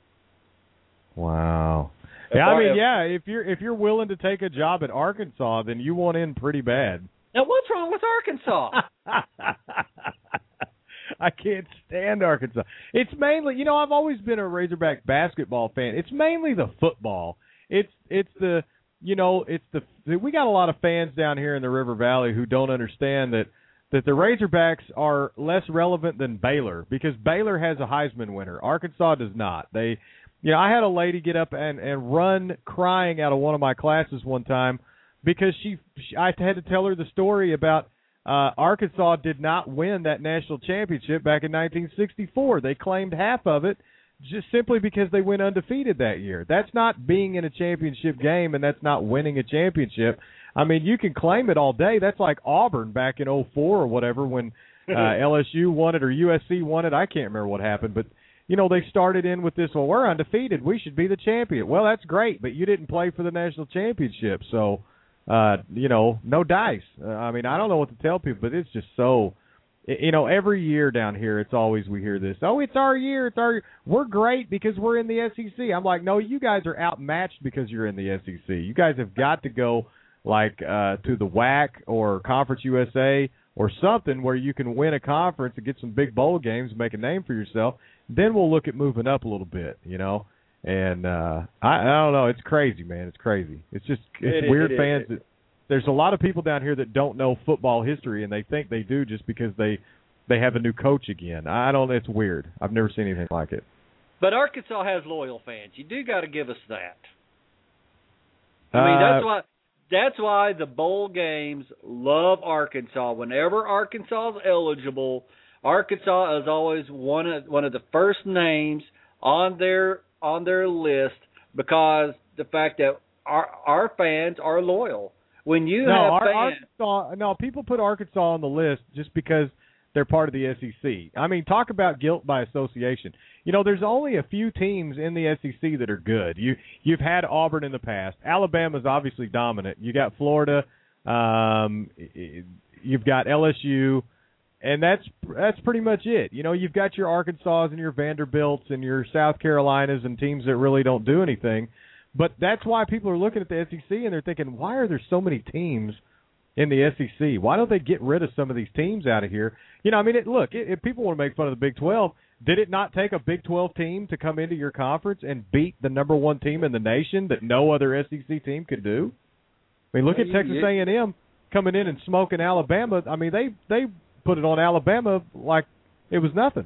Wow. If Yeah, I Ar- mean, if- yeah, if you're if you're willing to take a job at Arkansas, then you want in pretty bad. Now, what's wrong with Arkansas? I can't stand Arkansas. It's mainly, you know, I've always been a Razorback basketball fan. It's mainly the football. It's it's the, you know, it's the we got a lot of fans down here in the River Valley who don't understand that that the Razorbacks are less relevant than Baylor because Baylor has a Heisman winner. Arkansas does not. They, you know, I had a lady get up and and run crying out of one of my classes one time because she, she I had to tell her the story about uh, Arkansas did not win that national championship back in nineteen sixty-four. They claimed half of it just simply because they went undefeated that year. That's not being in a championship game, and that's not winning a championship. I mean, you can claim it all day. That's like Auburn back in oh four or whatever when uh, L S U won it or U S C won it. I can't remember what happened, but you know, they started in with this, well, we're undefeated. We should be the champion. Well, that's great, but you didn't play for the national championship. So, uh, you know, no dice. Uh, I mean, I don't know what to tell people, but it's just so, you know, every year down here, it's always we hear this, oh, it's our year, it's our year. We're great because we're in the S E C. I'm like, no, you guys are outmatched because you're in the S E C. You guys have got to go, like, uh, to the W A C or Conference U S A or something where you can win a conference and get some big bowl games and make a name for yourself. Then we'll look at moving up a little bit, you know. And uh, I, I don't know. It's crazy, man. It's crazy. It's just it's It- weird it- fans. it- That, there's a lot of people down here that don't know football history, and they think they do just because they they have a new coach again. I don't. It's weird. I've never seen anything like it. But Arkansas has loyal fans. You do got to give us that. I mean, that's Uh, why that's why the bowl games love Arkansas. Whenever Arkansas is eligible, Arkansas is always one of one of the first names on their on their list because the fact that our our fans are loyal. When you no, have Ar- fans, Arkansas. No, people put Arkansas on the list just because they're part of the S E C. I mean, talk about guilt by association. You know, there's only a few teams in the S E C that are good. You you've had Auburn in the past. Alabama's obviously dominant. You got Florida. Um, you've got L S U, and that's that's pretty much it. You know, you've got your Arkansas and your Vanderbilts and your South Carolinas and teams that really don't do anything. But that's why people are looking at the S E C and they're thinking, why are there so many teams in the S E C? Why don't they get rid of some of these teams out of here? You know, I mean, it, look, if people want to make fun of the Big twelve, did it not take a Big twelve team to come into your conference and beat the number one team in the nation that no other S E C team could do? I mean, look at Texas A and M coming in and smoking Alabama. I mean, they they put it on Alabama like it was nothing.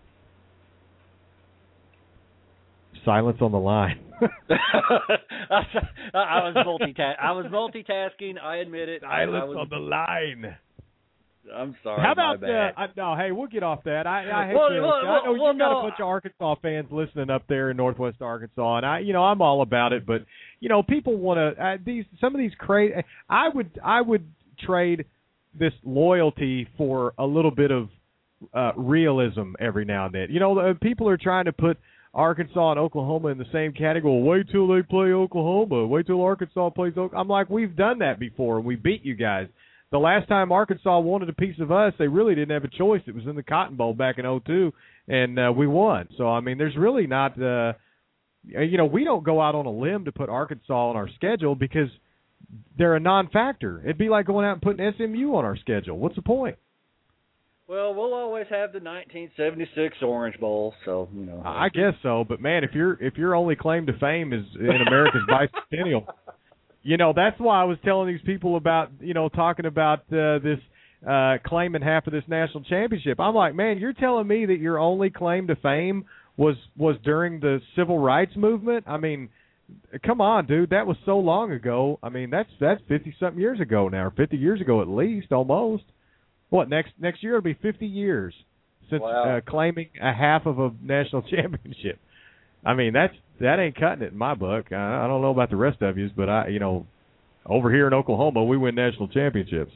Silence on the line. I, I was multitask. I was multitasking. I admit it. Silence I was, on the line. I'm sorry. How about my bad. uh, I, no? Hey, we'll get off that. I, I hate Well, to, well, I know well, you got no, a bunch of Arkansas fans listening up there in Northwest Arkansas, and I, you know, I'm all about it. But you know, people want to uh, these some of these crazy. I would I would trade this loyalty for a little bit of uh, realism every now and then. You know, uh, people are trying to put Arkansas and Oklahoma in the same category. Wait till they play Oklahoma. Wait till Arkansas plays Oklahoma. I'm like, we've done that before, and we beat you guys. The last time Arkansas wanted a piece of us, they really didn't have a choice. It was in the Cotton Bowl back in oh two, and uh, we won. So, I mean, there's really not uh, – you know, we don't go out on a limb to put Arkansas on our schedule because they're a non-factor. It'd be like going out and putting S M U on our schedule. What's the point? Well, we'll always have the nineteen seventy-six Orange Bowl, so you know. I guess so, but man, if your if your only claim to fame is in America's bicentennial, you know that's why I was telling these people about you know talking about uh, this uh, claiming half of this national championship. I'm like, man, you're telling me that your only claim to fame was was during the civil rights movement? I mean, come on, dude, that was so long ago. I mean, that's that's fifty something years ago now, or fifty years ago at least, almost. What, next next year it'll be fifty years since Wow. uh, claiming a half of a national championship. I mean, that's that ain't cutting it in my book. I, I don't know about the rest of yous, but I, you know, over here in Oklahoma, we win national championships.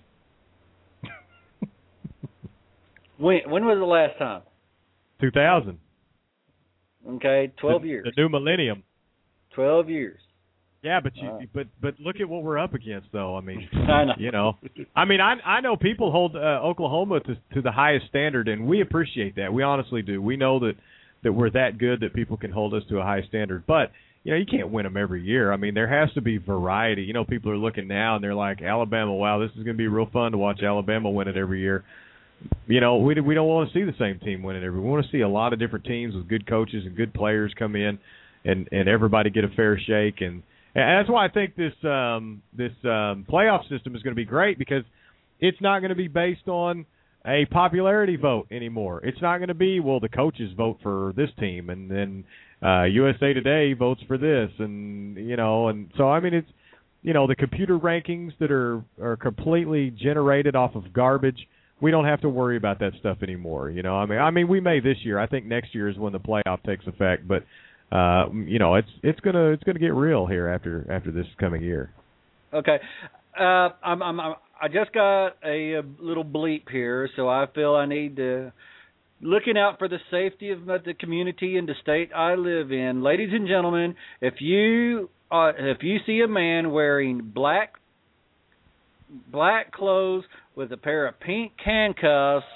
When when was the last time? two thousand. Okay, twelve the, years. The new millennium. Twelve years. Yeah, but you Uh, but but look at what we're up against, though. I mean, I know. you know, I mean, I I know people hold uh, Oklahoma to to the highest standard, and we appreciate that. We honestly do. We know that that we're that good that people can hold us to a high standard, but. You know, you can't win them every year. I mean, there has to be variety. You know, people are looking now and they're like, Alabama, wow, this is going to be real fun to watch Alabama win it every year. You know, we we don't want to see the same team win it every year. We want to see a lot of different teams with good coaches and good players come in and, and everybody get a fair shake. And, and that's why I think this um, this um, playoff system is going to be great because it's not going to be based on a popularity vote anymore. It's not going to be, well, the coaches vote for this team and then uh, U S A Today votes for this, and you know, and so I mean, it's you know the computer rankings that are are completely generated off of garbage. We don't have to worry about that stuff anymore. You know, I mean, I mean, we may this year. I think next year is when the playoff takes effect, but uh, you know, it's it's gonna it's gonna get real here after after this coming year. Okay, uh, I'm, I'm, I'm I just got a, a little bleep here, so I feel I need to. Looking out for the safety of the community and the state I live in, ladies and gentlemen, if you uh, if you see a man wearing black black clothes with a pair of pink handcuffs,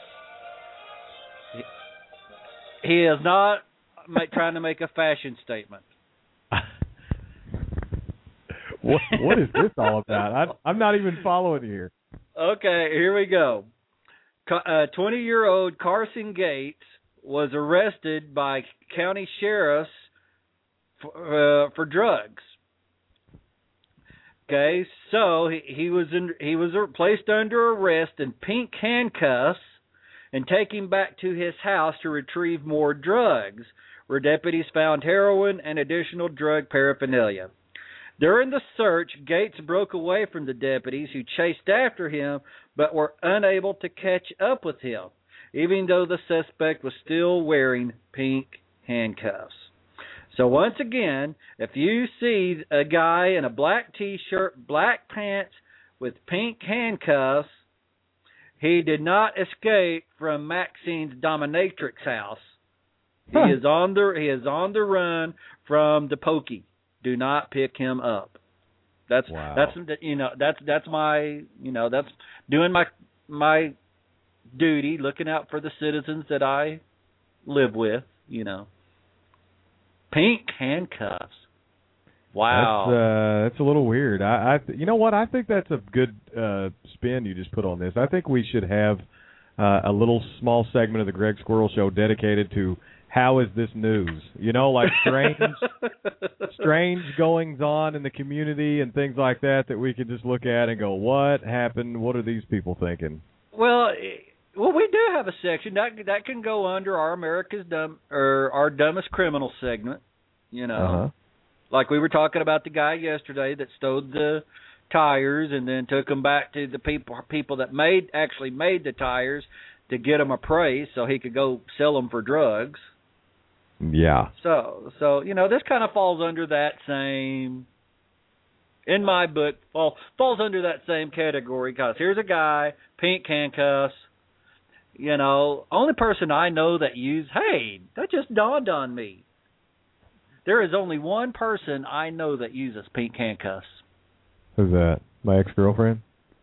he is not make, trying to make a fashion statement. what what is this all about? I, I'm not even following here. Okay, here we go. Uh, twenty-year-old Carson Gates was arrested by county sheriffs for, uh, for drugs. Okay, so he, he was in, he was placed under arrest in pink handcuffs and taken back to his house to retrieve more drugs, where deputies found heroin and additional drug paraphernalia. During the search, Gates broke away from the deputies who chased after him but were unable to catch up with him, even though the suspect was still wearing pink handcuffs. So once again, if you see a guy in a black T-shirt, black pants with pink handcuffs, he did not escape from Maxine's dominatrix house. Huh. He is on the he is on the run from the pokey. Do not pick him up. That's wow. that's you know that's that's my you know that's doing my my duty, looking out for the citizens that I live with. You know, pink handcuffs. Wow, that's uh, that's a little weird. I, I you know what? I think that's a good uh, spin you just put on this. I think we should have uh, a little small segment of the Greg Squirrel Show dedicated to. How is this news? You know, like strange, strange goings on in the community and things like that that we could just look at and go, what happened? What are these people thinking? Well, well, we do have a section that that can go under our America's dumb or our dumbest criminal segment. You know, uh-huh. like we were talking about the guy yesterday that stole the tires and then took them back to the people people that made actually made the tires to get them appraised so he could go sell them for drugs. Yeah. So, so you know, this kind of falls under that same, in my book, fall, falls under that same category because here's a guy, pink handcuffs, you know, only person I know that use, hey, that just dawned on me. There is only one person I know that uses pink handcuffs. Who's that? My ex-girlfriend?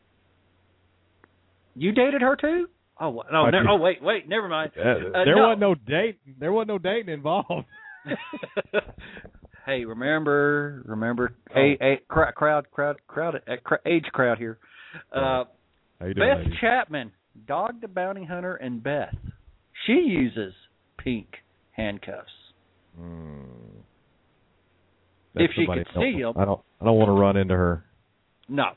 You dated her too? Oh no! Ne- oh wait, wait. Never mind. Uh, uh, there no. wasn't no date. There wasn't no dating involved. Hey, remember, remember, oh. a, a crowd, crowd, crowd, crowd, age crowd here. Uh, How you doing, Beth lady? Chapman, Dog the Bounty Hunter, and Beth. She uses pink handcuffs. Mm. If she could see them. I don't. I don't want to run into her. No.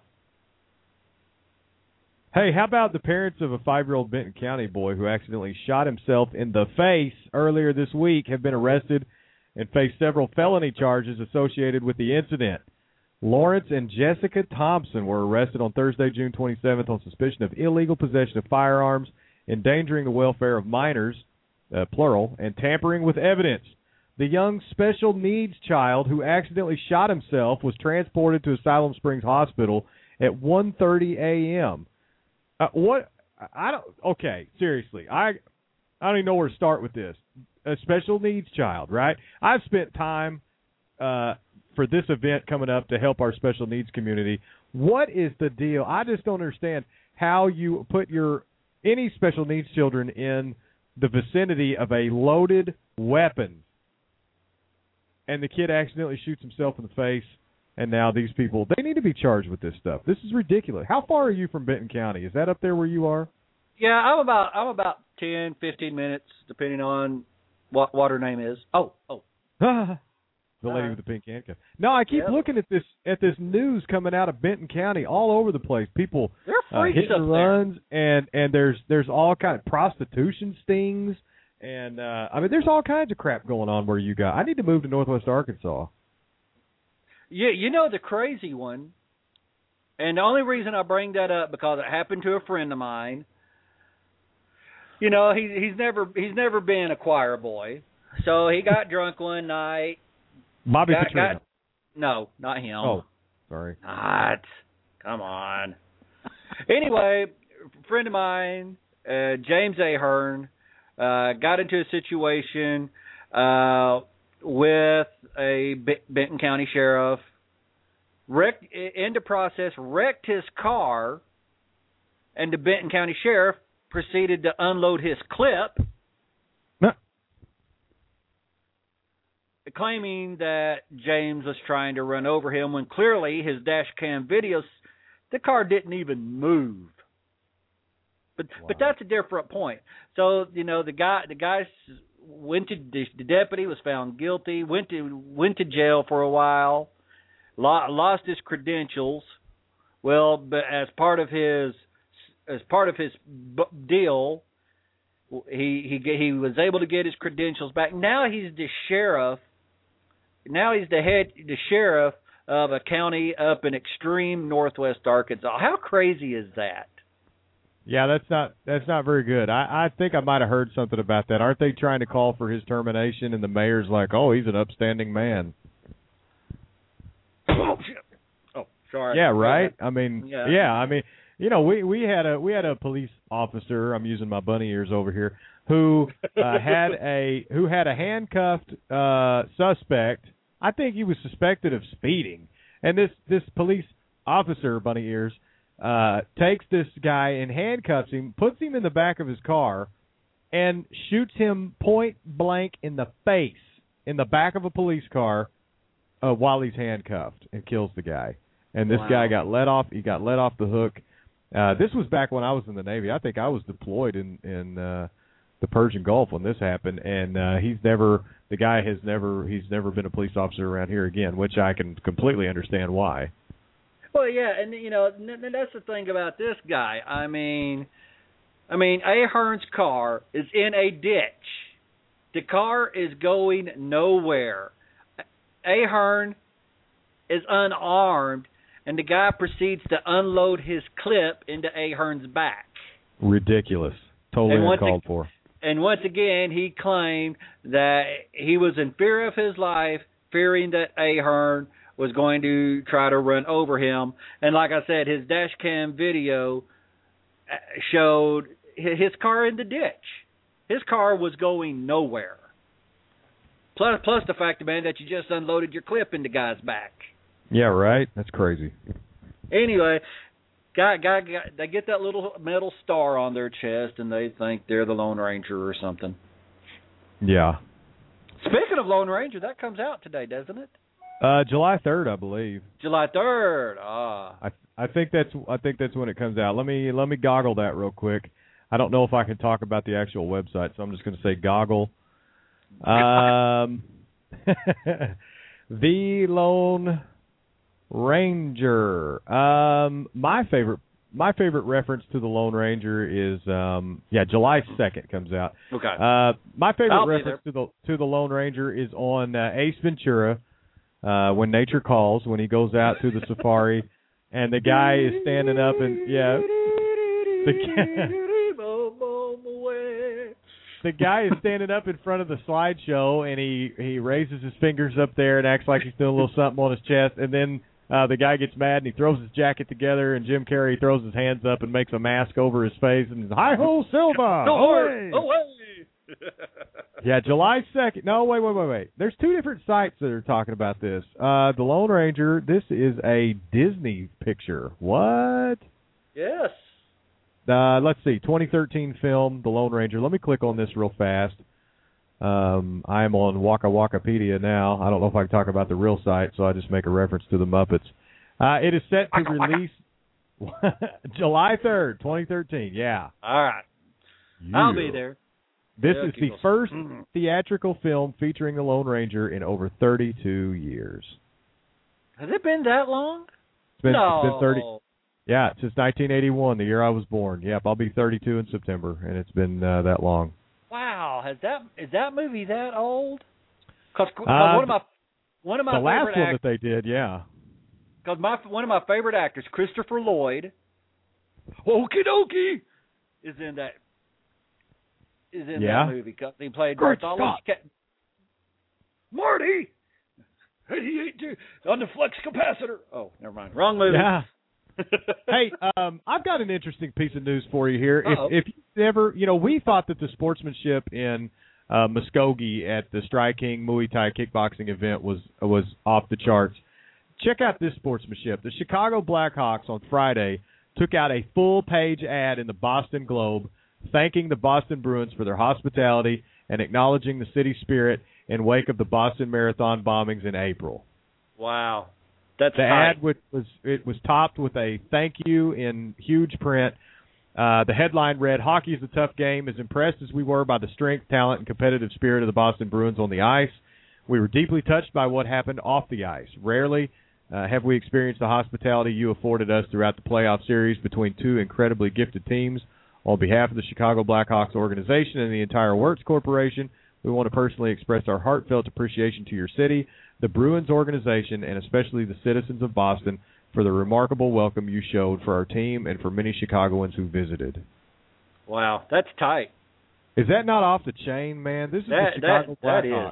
Hey, how about the parents of a five-year-old Benton County boy who accidentally shot himself in the face earlier this week have been arrested and face several felony charges associated with the incident. Lawrence and Jessica Thompson were arrested on Thursday, June twenty-seventh on suspicion of illegal possession of firearms, endangering the welfare of minors, uh, plural, and tampering with evidence. The young special needs child who accidentally shot himself was transported to Asylum Springs Hospital at one thirty a.m. Uh, what I don't okay seriously I I don't even know where to start with this. A special needs child, right? I've spent time uh, for this event coming up to help our special needs community. What is the deal? I just don't understand how you put your any special needs children in the vicinity of a loaded weapon, and the kid accidentally shoots himself in the face, and now these people, they need to be charged with this stuff. This is ridiculous. How far are you from Benton County? Is that up there where you are? Yeah, I'm about I'm about ten, fifteen minutes, depending on what what her name is. Oh, oh. The lady uh, with the pink handcuff. No, I keep yeah. looking at this at this news coming out of Benton County all over the place. People uh, hitting up runs, there. and and there's there's all kind of prostitution stings, and uh, I mean there's all kinds of crap going on where you got. I need to move to Northwest Arkansas. Yeah, you know the crazy one, and the only reason I bring that up because it happened to a friend of mine. You know, he he's never he's never been a choir boy, so he got drunk one night. Bobby got, Petrino. Got, no, not him. Oh, sorry. Not. Come on. Anyway, a friend of mine, uh, James Ahern, uh, got into a situation uh, with a B- Benton County sheriff. Wrecked, in the process, wrecked his car, and the Benton County sheriff proceeded to unload his clip, no. claiming that James was trying to run over him when clearly his dash cam videos, the car didn't even move. But wow. but that's a different point. So, you know, the guy the guy went to the deputy was found guilty, went to went to jail for a while, lost his credentials. Well, but as part of his as part of his deal, he he he was able to get his credentials back. Now he's the sheriff. Now he's the head, the sheriff of a county up in extreme Northwest Arkansas. How crazy is that? Yeah, that's not that's not very good. I, I think I might have heard something about that. Aren't they trying to call for his termination? And the mayor's like, "Oh, he's an upstanding man." Oh, oh sorry. Yeah, right. I mean, yeah. yeah, I mean. You know, we, we had a we had a police officer. I'm using my bunny ears over here, who uh, had a who had a handcuffed uh, suspect. I think he was suspected of speeding, and this this police officer, bunny ears, uh, takes this guy and handcuffs him, puts him in the back of his car, and shoots him point blank in the face in the back of a police car uh, while he's handcuffed, and kills the guy. And this wow. guy got let off. He got let off the hook. Uh, this was back when I was in the Navy. I think I was deployed in in uh, the Persian Gulf when this happened, and uh, he's never the guy has never he's never been a police officer around here again, which I can completely understand why. Well, yeah, and you know and that's the thing about this guy. I mean, I mean, Ahern's car is in a ditch. The car is going nowhere. Ahern is unarmed. And the guy proceeds to unload his clip into Ahern's back. Ridiculous. Totally uncalled for. And once again, he claimed that he was in fear of his life, fearing that Ahern was going to try to run over him. And like I said, his dash cam video showed his car in the ditch. His car was going nowhere. Plus, plus the fact, man, that you just unloaded your clip in the guy's back. Yeah, right. That's crazy. Anyway, guy, guy, guy, they get that little metal star on their chest, and they think they're the Lone Ranger or something. Yeah. Speaking of Lone Ranger, that comes out today, doesn't it? Uh, July third, I believe. July third. Ah. I I think that's I think that's when it comes out. Let me let me goggle that real quick. I don't know if I can talk about the actual website, so I'm just going to say goggle. Um, The Lone Ranger. Um, my favorite, my favorite reference to the Lone Ranger is, um, yeah, July second comes out. Okay. Uh, my favorite I'll reference to the to the Lone Ranger is on uh, Ace Ventura, uh, when nature calls, when he goes out to the safari, and the guy is standing up and yeah, the the guy is standing up in front of the slideshow, and he he raises his fingers up there and acts like he's doing a little something on his chest, and then Uh, the guy gets mad and he throws his jacket together, and Jim Carrey throws his hands up and makes a mask over his face and hi ho Silva! Away! Away! Yeah, July second. No, wait, wait, wait, wait. There's two different sites that are talking about this. Uh, The Lone Ranger, this is a Disney picture. What? Yes. Uh, let's see, twenty thirteen film, The Lone Ranger. Let me click on this real fast. Um, I am on Waka Wakapedia now. I don't know if I can talk about the real site, so I just make a reference to the Muppets. Uh, it is set to release July third, twenty thirteen. Yeah. All right. Yeah. I'll be there. This Yeah, is the us- first mm. theatrical film featuring the Lone Ranger in over thirty-two years. Has it been that long? It's been, no. it's been thirty. Yeah, since nineteen eighty-one, the year I was born. Yep, I'll be thirty-two in September, and it's been uh, that long. Wow, has that is that movie that old? Because Uh, one of my one of my the last favorite one act- that they did, yeah. Because my one of my favorite actors, Christopher Lloyd, Okie dokie, is in that is in Yeah. that movie. 'Cause he played Great Bartholomew. Scott. Ca- Marty, eighty-eight to on the flex capacitor. Oh, never mind. Wrong movie. Yeah. Hey, um, I've got an interesting piece of news for you here. Uh-oh. If, if you ever, you know, we thought that the sportsmanship in uh, Muskogee at the Strike King Muay Thai kickboxing event was was off the charts. Check out this sportsmanship. The Chicago Blackhawks on Friday took out a full-page ad in the Boston Globe thanking the Boston Bruins for their hospitality and acknowledging the city spirit in wake of the Boston Marathon bombings in April. Wow, that's The tight. ad was, was it was topped with a thank you in huge print. Uh, the headline read, "Hockey is a tough game. As impressed as we were by the strength, talent, and competitive spirit of the Boston Bruins on the ice, we were deeply touched by what happened off the ice. Rarely uh, have we experienced the hospitality you afforded us throughout the playoff series between two incredibly gifted teams. On behalf of the Chicago Blackhawks organization and the entire Wirtz Corporation, we want to personally express our heartfelt appreciation to your city, the Bruins organization, and especially the citizens of Boston for the remarkable welcome you showed for our team and for many Chicagoans who visited." Wow, that's tight. Is that not off the chain, man? This is That the that Chicago that Blackhawks. is.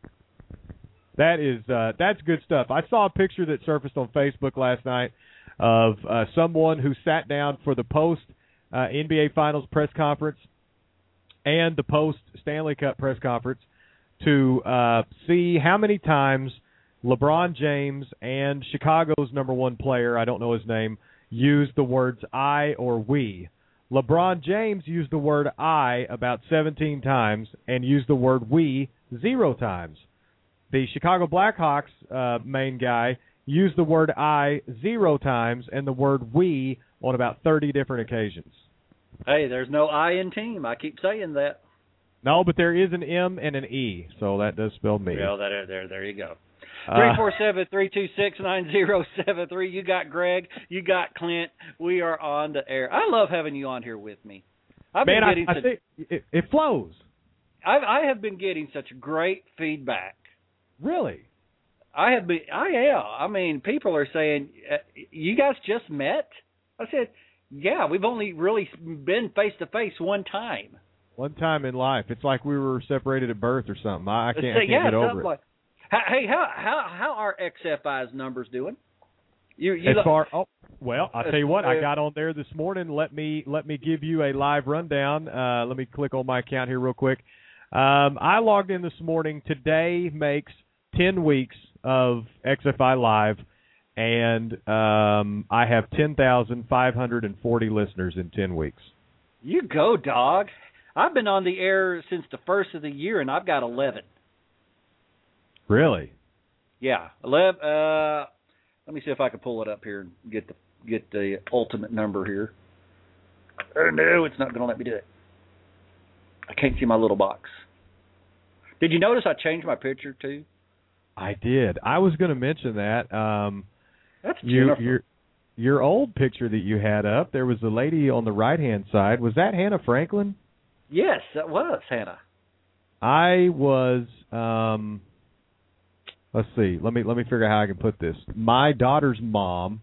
That is uh, that's good stuff. I saw a picture that surfaced on Facebook last night of uh, someone who sat down for the post uh, N B A Finals press conference and the post Stanley Cup press conference to uh, see how many times LeBron James and Chicago's number one player, I don't know his name, used the words I or we. LeBron James used the word I about seventeen times and used the word we zero times. The Chicago Blackhawks uh, main guy used the word I zero times and the word we on about thirty different occasions. Hey, there's no I in team. I keep saying that. No, but there is an M and an E, so that does spell me. Well, there, there, there you go. Uh, Three four seven three two six nine zero seven three. You got Greg. You got Clint. We are on the air. I love having you on here with me. I've Man, been getting I, I such, think it, it flows. I, I have been getting such great feedback. Really? I have been. I am. I mean, people are saying, uh, "You guys just met?" I said, "Yeah, we've only really been face to face one time." One time in life. It's like we were separated at birth or something. I, I can't, I So, can't yeah, get over something it. like- Hey, how how how are X F I's numbers doing? You, you As look- far, oh, well, I'll tell you what. I Uh, got on there this morning. Let me let me give you a live rundown. Uh, let me click on my account here real quick. Um, I logged in this morning. Today makes ten weeks of X F I Live, and um, I have ten thousand five hundred forty listeners in ten weeks. You go, dog. I've been on the air since the first of the year, and I've got eleven. Really? Yeah, eleven. Uh, let me see if I can pull it up here and get the get the ultimate number here. Oh no, it's not going to let me do it. I can't see my little box. Did you notice I changed my picture too? I did. I was going to mention that. Um, That's you, Jennifer. your your old picture that you had up, there was a lady on the right hand side. Was that Hannah Franklin? Yes, that was Hannah. I was. Um, let's see. Let me let me figure out how I can put this. My daughter's mom.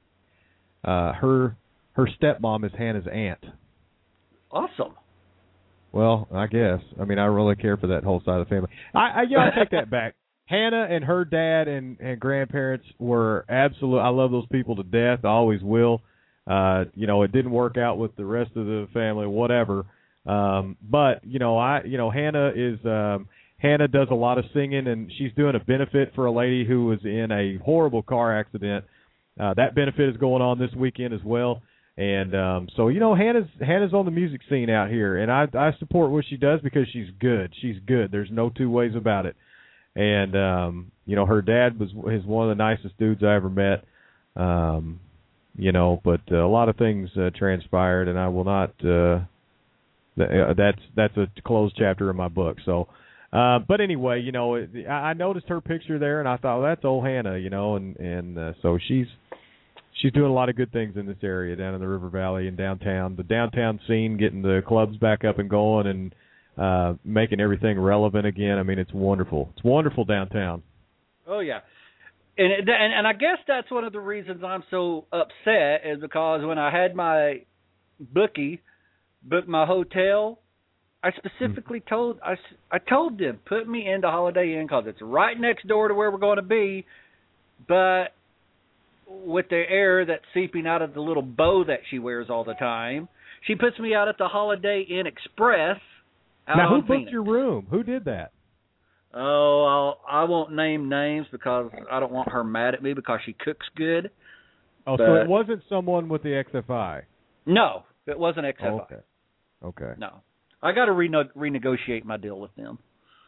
Uh, her her stepmom is Hannah's aunt. Awesome. Well, I guess. I mean, I don't really care for that whole side of the family. I, I you know, I take that back. Hannah and her dad and, and grandparents were absolute. I love those people to death. I always will. Uh, you know, it didn't work out with the rest of the family, whatever. Um, but you know, I you know Hannah is um, Hannah does a lot of singing, and she's doing a benefit for a lady who was in a horrible car accident. Uh, that benefit is going on this weekend as well. And um, so, you know, Hannah's Hannah's on the music scene out here, and I I support what she does because she's good. She's good. There's no two ways about it. And um, you know, her dad was is one of the nicest dudes I ever met. Um, you know, but uh, a lot of things uh, transpired, and I will not. Uh, th- uh, that's that's a closed chapter in my book. So, uh, but anyway, you know, I, I noticed her picture there, and I thought, well, that's old Hannah, you know, and and uh, so she's. She's doing a lot of good things in this area down in the River Valley and downtown. The downtown scene, getting the clubs back up and going and uh, making everything relevant again. I mean, it's wonderful. It's wonderful downtown. Oh, yeah. And, and and I guess that's one of the reasons I'm so upset is because when I had my bookie book my hotel, I specifically mm-hmm. told I, I told them, put me into Holiday Inn because it's right next door to where we're going to be, but with the air that's seeping out of the little bow that she wears all the time, she puts me out at the Holiday Inn Express out now, who on booked Phoenix. your room? Who did that? Oh, I'll, I won't name names because I don't want her mad at me because she cooks good. Oh, but so it wasn't someone with the X F I? No, it wasn't X F I. Oh, okay. Okay. No. I got to rene- renegotiate my deal with them.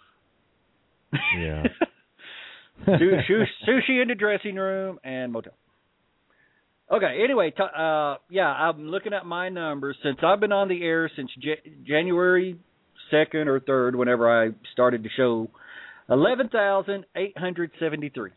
Yeah. Sushi in the dressing room and motel. Okay, anyway, t- uh, yeah, I'm looking at my numbers. Since I've been on the air since J- January second or third, whenever I started the show, eleven thousand eight hundred seventy-three.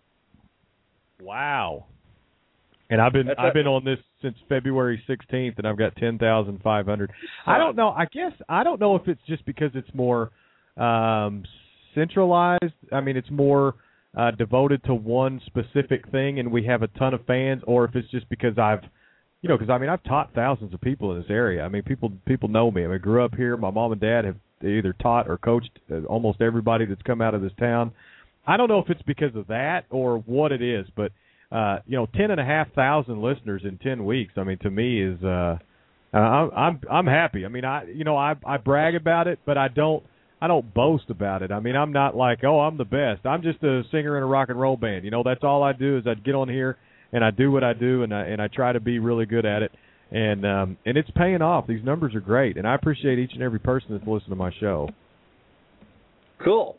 Wow. And I've been That's I've a, been on this since February sixteenth, and I've got ten thousand five hundred. I don't know. I guess I don't know if it's just because it's more um, centralized. I mean, it's more uh, devoted to one specific thing, and we have a ton of fans, or if it's just because I've, you know, because I mean, I've taught thousands of people in this area. I mean, people people know me. I mean, I grew up here. My mom and dad have either taught or coached almost everybody that's come out of this town. I don't know if it's because of that or what it is, but uh, you know, ten and a half thousand listeners in ten weeks. I mean, to me is uh, I'm I'm I'm happy. I mean, I you know I I brag about it, but I don't I don't boast about it. I mean, I'm not like, oh, I'm the best. I'm just a singer in a rock and roll band. You know, that's all I do is I get on here and I do what I do, and I and I try to be really good at it. And um, and it's paying off. These numbers are great, and I appreciate each and every person that's listening to my show. Cool.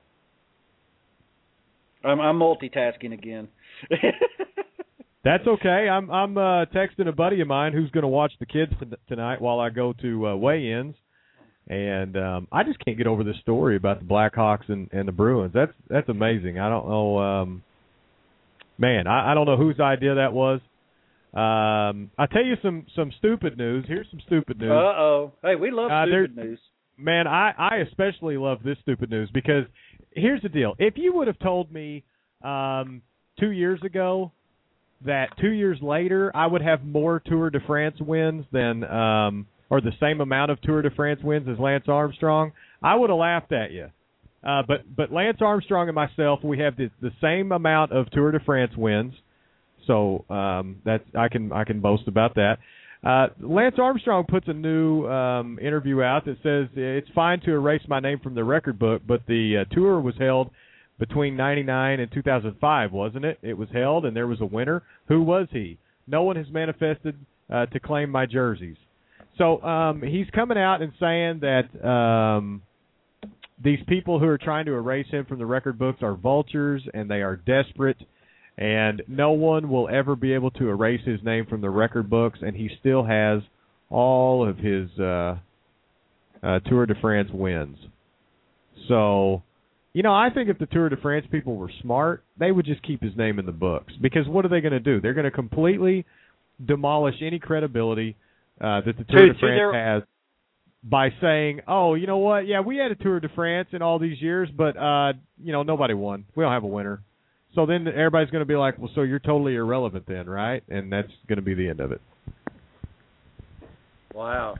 I'm, I'm multitasking again. That's okay. I'm I'm uh, texting a buddy of mine who's going to watch the kids t- tonight while I go to uh, weigh-ins, and um, I just can't get over this story about the Blackhawks and, and the Bruins. That's that's amazing. I don't know, um, man. I, I don't know whose idea that was. Um, I'll tell you some, some stupid news. Here's some stupid news. Uh-oh. Hey, we love uh, stupid news. Man, I, I especially love this stupid news because here's the deal. If you would have told me um, two years ago that two years later I would have more Tour de France wins than um, or the same amount of Tour de France wins as Lance Armstrong, I would have laughed at you. Uh, but but Lance Armstrong and myself, we have the, the same amount of Tour de France wins. So um, that's I can I can boast about that. Uh, Lance Armstrong puts a new um, interview out that says it's fine to erase my name from the record book, but the uh, tour was held between ninety-nine and two thousand five, wasn't it? It was held, and there was a winner. Who was he? No one has manifested uh, to claim my jerseys. So um, he's coming out and saying that um, these people who are trying to erase him from the record books are vultures, and they are desperate. And no one will ever be able to erase his name from the record books, and he still has all of his uh, uh, Tour de France wins. So, you know, I think if the Tour de France people were smart, they would just keep his name in the books. Because what are they going to do? They're going to completely demolish any credibility uh, that the Tour Dude, de France has by saying, oh, you know what, yeah, we had a Tour de France in all these years, but, uh, you know, nobody won. We don't have a winner. So then everybody's going to be like, well, so you're totally irrelevant then, right? And that's going to be the end of it. Wow.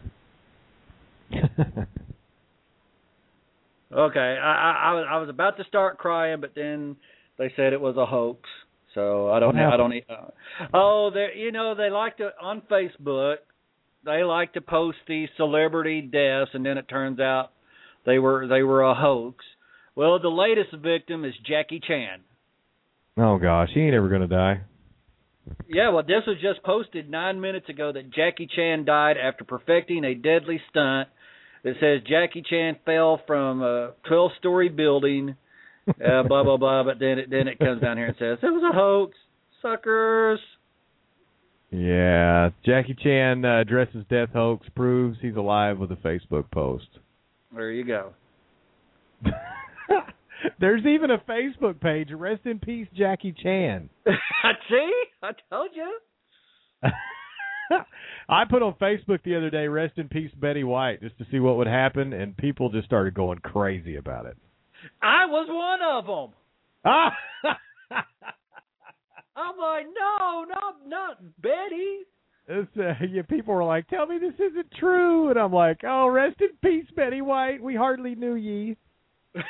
Okay, I, I I was about to start crying, but then they said it was a hoax. So I don't I don't. Uh, oh, they you know they like to on Facebook. they like to post these celebrity deaths, and then it turns out they were they were a hoax. Well, the latest victim is Jackie Chan. Oh gosh, he ain't ever gonna die. Yeah, well, this was just posted nine minutes ago that Jackie Chan died after perfecting a deadly stunt. It says Jackie Chan fell from a twelve-story building, uh, blah blah blah. But then it then it comes down here and says it was a hoax, suckers. Yeah, Jackie Chan uh, addresses death hoax, proves he's alive with a Facebook post. There you go. There's even a Facebook page. Rest in peace, Jackie Chan. See? I told you. I put on Facebook the other day, rest in peace, Betty White, just to see what would happen, and people just started going crazy about it. I was one of them. Ah! I'm like, no, not, not Betty. It's, uh, yeah, people were like, tell me this isn't true. And I'm like, oh, rest in peace, Betty White. We hardly knew ye. is,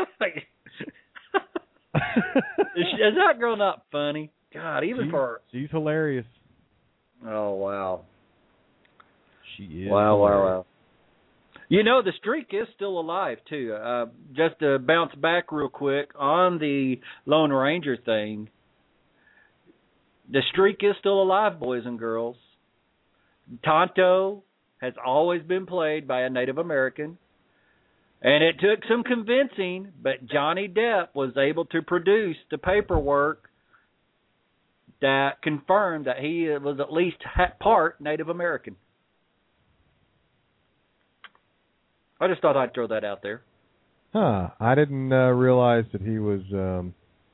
is that girl not funny? God, even she's, for... She's hilarious. Oh, wow. She is. Wow, hilarious. wow, wow. You know, the streak is still alive, too. Uh, just to bounce back real quick on the Lone Ranger thing, the streak is still alive, boys and girls. Tonto has always been played by a Native American, and it took some convincing, but Johnny Depp was able to produce the paperwork that confirmed that he was at least part Native American. I just thought I'd throw that out there. Huh. I didn't uh, realize that he was... Um,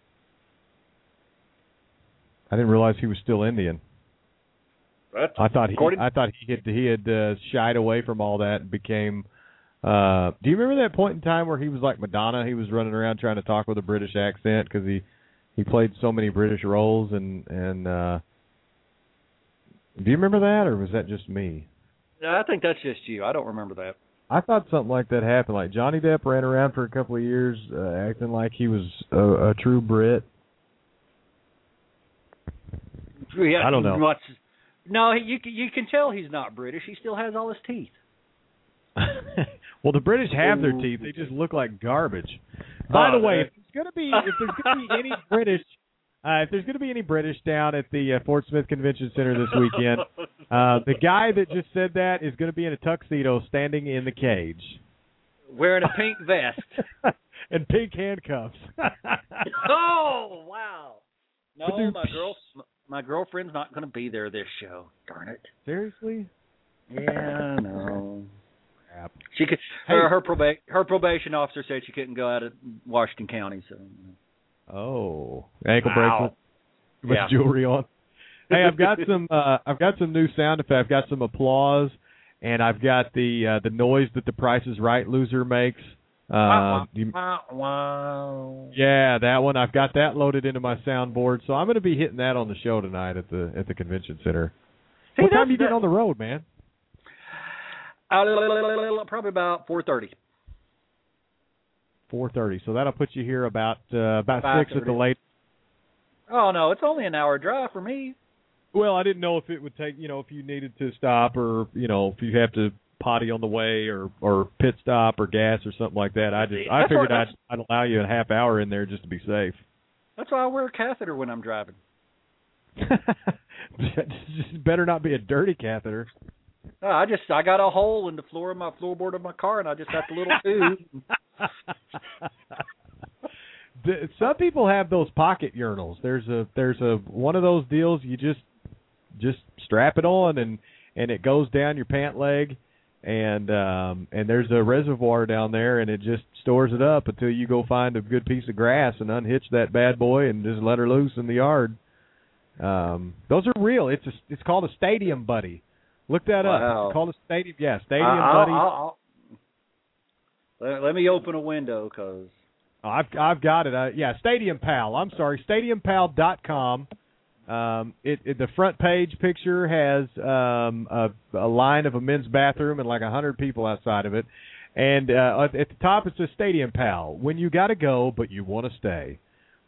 I didn't realize he was still Indian. That's I thought he. according- I thought he had he had uh, shied away from all that and became. Uh, do you remember that point in time where he was like Madonna? He was running around trying to talk with a British accent because he he played so many British roles and and. Uh, do you remember that, or was that just me? I think that's just you. I don't remember that. I thought something like that happened. Like Johnny Depp ran around for a couple of years uh, acting like he was a, a true Brit. Yeah, I don't know. Much, no, you you can tell he's not British. He still has all his teeth. Well, the British have their Ooh. teeth. They just look like garbage. By Oh, the way, uh, if there's going to be if there's going to be any British, uh, if there's going to be any British down at the uh, Fort Smith Convention Center this weekend, uh, the guy that just said that is going to be in a tuxedo, standing in the cage, wearing a pink vest and pink handcuffs. Oh wow! No, my girl, my girlfriend's not going to be there this show. Darn it! Seriously? Yeah, no. Crap. She could. Her her, proba- her probation officer said she couldn't go out of Washington County. So. Oh, ankle Wow. bracelet with Yeah. jewelry on. Hey, I've got some. Uh, I've got some new sound effects. I've got some applause, and I've got the uh, the noise that the Price is Right loser makes. Uh, you, wow. yeah, that one. I've got that loaded into my soundboard, so I'm going to be hitting that on the show tonight at the at the convention center. See, what time that's are you getting the- on the road, man? Uh, probably about four thirty. Four thirty. So that'll put you here about uh, about six at the five thirty. late. Oh no, it's only an hour drive for me. Well, I didn't know if it would take, you know, if you needed to stop or, you know, if you have to potty on the way or, or pit stop or gas or something like that. I just I That's figured what- I'd, I'd allow you a half hour in there just to be safe. That's why I wear a catheter when I'm driving. Just better not be a dirty catheter. No, I just I got a hole in the floor of my floorboard of my car, and I just got the little tube. The- Some people have those pocket urinals. There's a there's a one of those deals you just just strap it on and, and it goes down your pant leg and um and there's a reservoir down there and it just stores it up until you go find a good piece of grass and unhitch that bad boy and just let her loose in the yard. Um those are real. It's a, it's called a Stadium Buddy. Look that Wow. up. It's called a Stadium. Yeah, Stadium I'll, Buddy. I'll, I'll, let, let me open a window, cause Oh, I've I've got it. Uh, yeah, Stadium Pal. I'm sorry, stadium pal dot com. Um, it, it the front page picture has um, a, a line of a men's bathroom and like a hundred people outside of it, and uh, at, at the top it says Stadium Pal. When you got to go, but you want to stay.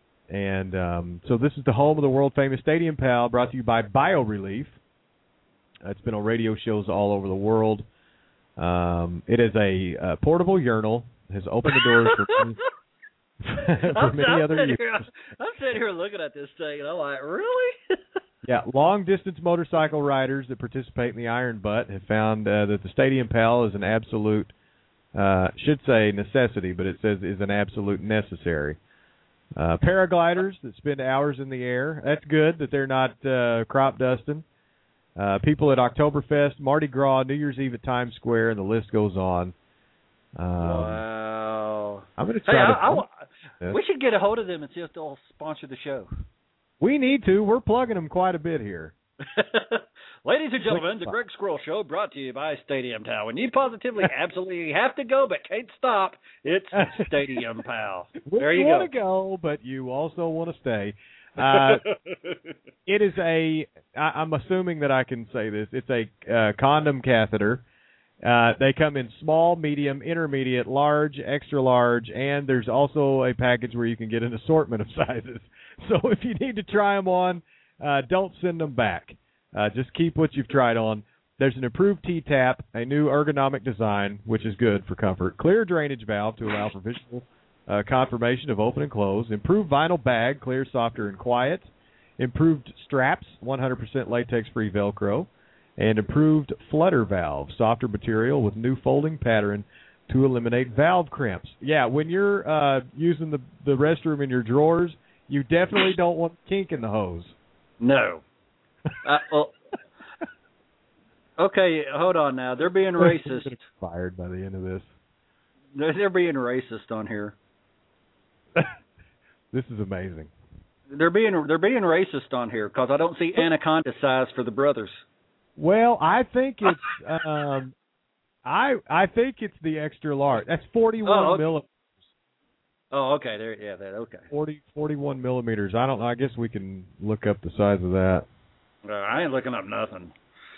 And um, so this is the home of the world famous Stadium Pal, brought to you by BioRelief. It's been on radio shows all over the world. Um, it is a uh, portable urinal. Has opened the doors for, for I'm, many I'm other sitting years. here, I'm sitting here looking at this thing, and I'm like, really? Yeah, long-distance motorcycle riders that participate in the Iron Butt have found uh, that the Stadium Pal is an absolute, uh, should say necessity, but it says is an absolute necessary. Uh, paragliders that spend hours in the air, that's good that they're not uh, crop dusting. Uh, people at Oktoberfest, Mardi Gras, New Year's Eve at Times Square, and the list goes on. Um, wow. I'm going to Hey, try I, to... I, Yeah. we should get a hold of them and see if they'll sponsor the show. We need to. We're plugging them quite a bit here. Ladies and gentlemen, the Greg Squirrel Show brought to you by Stadium Pal. When you positively, absolutely have to go but can't stop, it's Stadium Pal. There you, you go. want to go, but you also want to stay. Uh, it is a, I, I'm assuming that I can say this, it's a uh, condom catheter. Uh, they come in small, medium, intermediate, large, extra large, and there's also a package where you can get an assortment of sizes. So if you need to try them on, uh, don't send them back. Uh, just keep what you've tried on. There's an improved T-tap, a new ergonomic design, which is good for comfort, clear drainage valve to allow for visual uh, confirmation of open and close, improved vinyl bag, clear, softer, and quiet, improved straps, one hundred percent latex-free Velcro, and improved flutter valve, softer material with new folding pattern to eliminate valve cramps. Yeah, when you're uh, using the, the restroom in your drawers, you definitely don't want kink in the hose. No. Uh, well, okay, hold on now. They're being racist. Fired by the end of this. They're, they're being racist on here. This is amazing. They're being they're being racist on here because I don't see anaconda size for the brothers. Well, I think it's um, I I think it's the extra large. That's forty-one Oh, okay. millimeters. Oh, okay. There, yeah, that okay. forty, forty-one millimeters. I don't know. I guess we can look up the size of that. Uh, I ain't looking up nothing.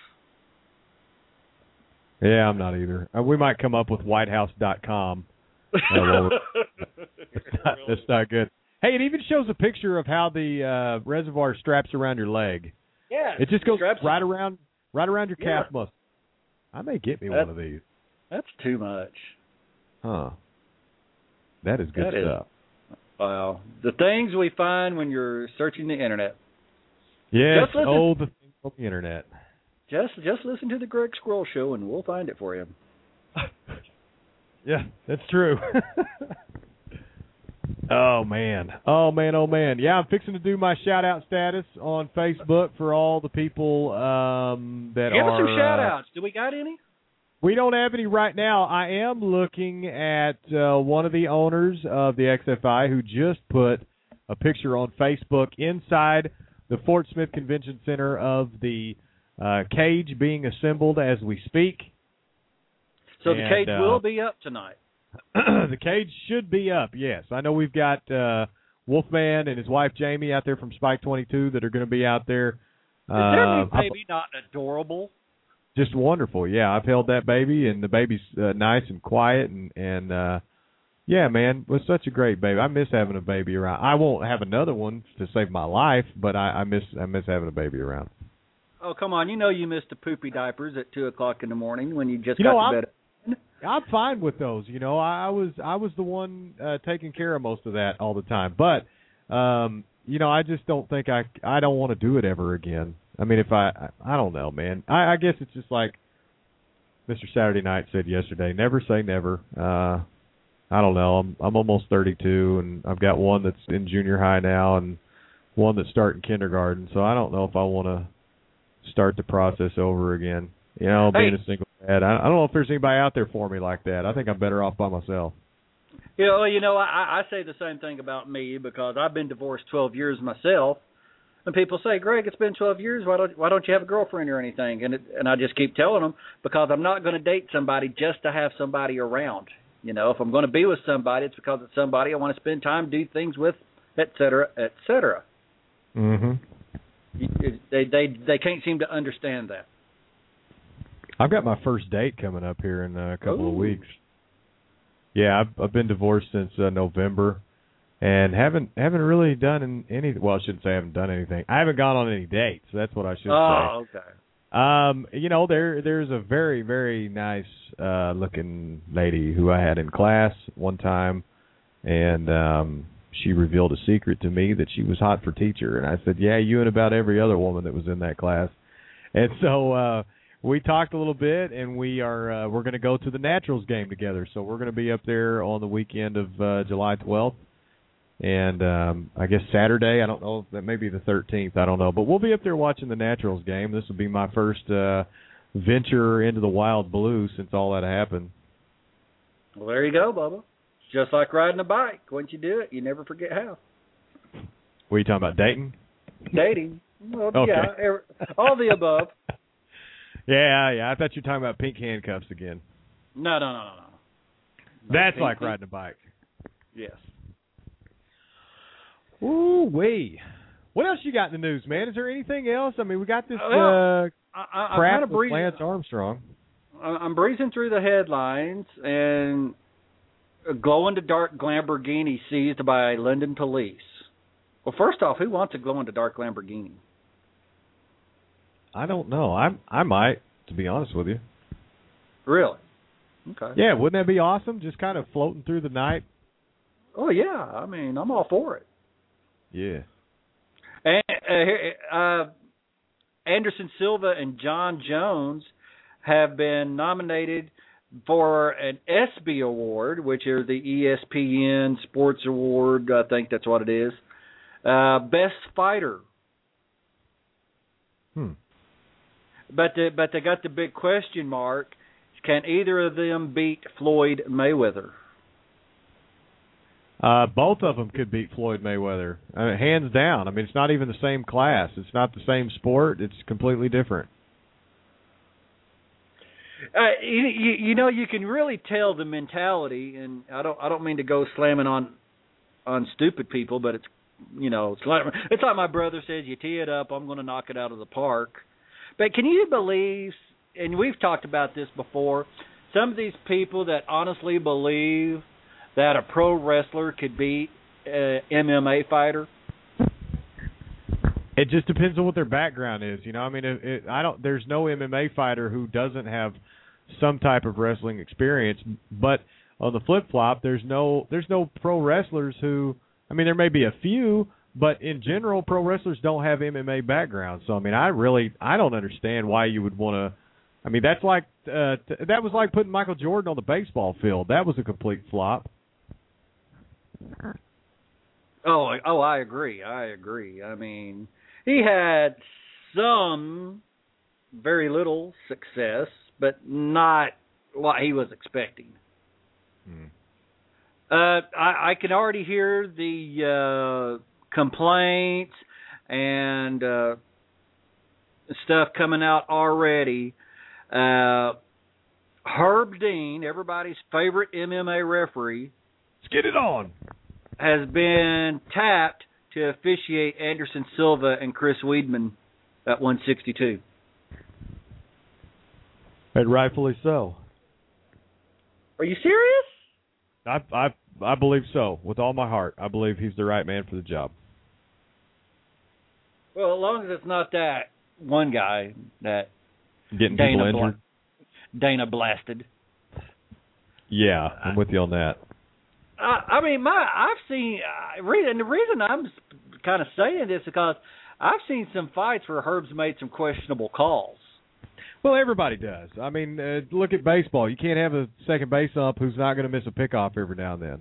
Yeah, I'm not either. Uh, we might come up with white house dot com. Uh, well, that's, not, that's not good. Hey, it even shows a picture of how the uh, reservoir straps around your leg. Yeah, It just goes straps- right around, right around your calf Yeah. muscle. I may get me That- one of these. That's too much. Huh. That is good That is- stuff. Wow, the things we find when you're searching the internet. Yes. Just listen- Oh, the things on the internet. Just just listen to the Greg Squirrel Show and we'll find it for you. Yeah, that's true. Oh, man. Oh, man, oh, man. Yeah, I'm fixing to do my shout-out status on Facebook for all the people um, that Give are... us some uh, shout-outs. Do we got any? We don't have any right now. I am looking at uh, one of the owners of the X F I who just put a picture on Facebook inside the Fort Smith Convention Center of the uh, cage being assembled as we speak. So the And, cage uh, will be up tonight. The cage should be up, yes. I know we've got uh, Wolfman and his wife Jamie out there from Spike twenty-two that are going to be out there. Is their new Uh, baby not adorable? Just wonderful, yeah. I've held that baby, and the baby's uh, nice and quiet, and, and uh, yeah, man, it was such a great baby. I miss having a baby around. I won't have another one to save my life, but I, I miss I miss having a baby around. Oh, come on. You know you missed the poopy diapers at two o'clock in the morning when you just You got know, to I'm- bed. I'm fine with those. You know, I, I was I was the one uh, taking care of most of that all the time. But um, you know, I just don't think I I don't want to do it ever again. I mean, if I I don't know, man. I, I guess it's just like Mister Saturday Night said yesterday. Never say never. Uh, I don't know. I'm I'm almost thirty-two, and I've got one that's in junior high now, and one that's starting kindergarten. So I don't know if I want to start the process over again. You know, being Hey. a single dad. I, I don't know if there's anybody out there for me like that. I think I'm better off by myself. You know, you know, I, I say the same thing about me because I've been divorced twelve years myself, and people say, "Greg, it's been twelve years. Why don't why don't you have a girlfriend or anything?" And it, and I just keep telling them because I'm not going to date somebody just to have somebody around. You know, if I'm going to be with somebody, it's because it's somebody I want to spend time, do things with, et cetera, et cetera. Mm-hmm. They they they can't seem to understand that. I've got my first date coming up here in a couple Ooh. of weeks. Yeah, I've, I've been divorced since uh, November, and haven't haven't really done any. Well, I shouldn't say I haven't done anything. I haven't gone on any dates. That's what I should Oh, say. okay. Um, you know, there there's a very very nice uh, looking lady who I had in class one time, and um, she revealed a secret to me that she was hot for teacher, and I said, "Yeah, you and about every other woman that was in that class." And so uh, we talked a little bit, and we are uh, we're going to go to the Naturals game together. So we're going to be up there on the weekend of uh, July twelfth. And um, I guess Saturday, I don't know, that may be the thirteenth, I don't know. But we'll be up there watching the Naturals game. This will be my first uh, venture into the Wild Blue since all that happened. Well, there you go, Bubba. It's just like riding a bike. Once you do it, you never forget how. What are you talking about, dating? Dating. Well, Okay. yeah, every, all the above. yeah, yeah. I thought you were talking about pink handcuffs again. No, no, no, no, no. That's pink, like pink. riding a bike. Yes. Ooh, wee. What else you got in the news, man? Is there anything else? I mean, we got this Well, uh, I, I, crap I'm with breezing, Lance Armstrong. I'm breezing through the headlines, and a glow-in-the-dark Lamborghini seized by London police. Well, first off, who wants a glow-in-the-dark Lamborghini? I don't know. I I might, to be honest with you. Really? Okay. Yeah, wouldn't that be awesome? Just kind of floating through the night. Oh, yeah. I mean, I'm all for it. Yeah. And, uh, uh, Anderson Silva and John Jones have been nominated for an ESPY award, which is the E S P N Sports Award. I think that's what it is. Uh, best fighter. Hmm. But the, but they got the big question mark: can either of them beat Floyd Mayweather? Uh, both of them could beat Floyd Mayweather, uh, hands down. I mean, it's not even the same class. It's not the same sport. It's completely different. Uh, you, you, you know, you can really tell the mentality, and I don't I don't mean to go slamming on on stupid people, but it's you know it's like it's like my brother says, you tee it up, I'm going to knock it out of the park. But can you believe? And we've talked about this before. Some of these people that honestly believe that a pro wrestler could beat an M M A fighter. It just depends on what their background is, you know. I mean, it, it, I don't. There's no M M A fighter who doesn't have some type of wrestling experience. But on the flip flop, there's no there's no pro wrestlers who. I mean, there may be a few, but in general, pro wrestlers don't have M M A backgrounds. So I mean, I really I don't understand why you would want to. I mean, that's like uh, t- that was like putting Michael Jordan on the baseball field. That was a complete flop. Oh, I- oh, I agree. I agree. I mean, he had some, very little success, but not what he was expecting. Hmm. Uh, I, I can already hear the uh, complaints and uh, stuff coming out already. Uh, Herb Dean, everybody's favorite M M A referee, Let's get it on. has been tapped to officiate Anderson Silva and Chris Weidman at one sixty-two. And rightfully so. Are you serious? I I I believe so with all my heart. I believe he's the right man for the job. Well, as long as it's not that one guy that Getting Dana people injured. Bla- Dana blasted. Yeah, I'm with you on that. I, I mean, my I've seen uh, re- and the reason I'm kind of saying this is because I've seen some fights where Herb's made some questionable calls. Well, everybody does. I mean, uh, look at baseball. You can't have a second base ump who's not going to miss a pickoff every now and then.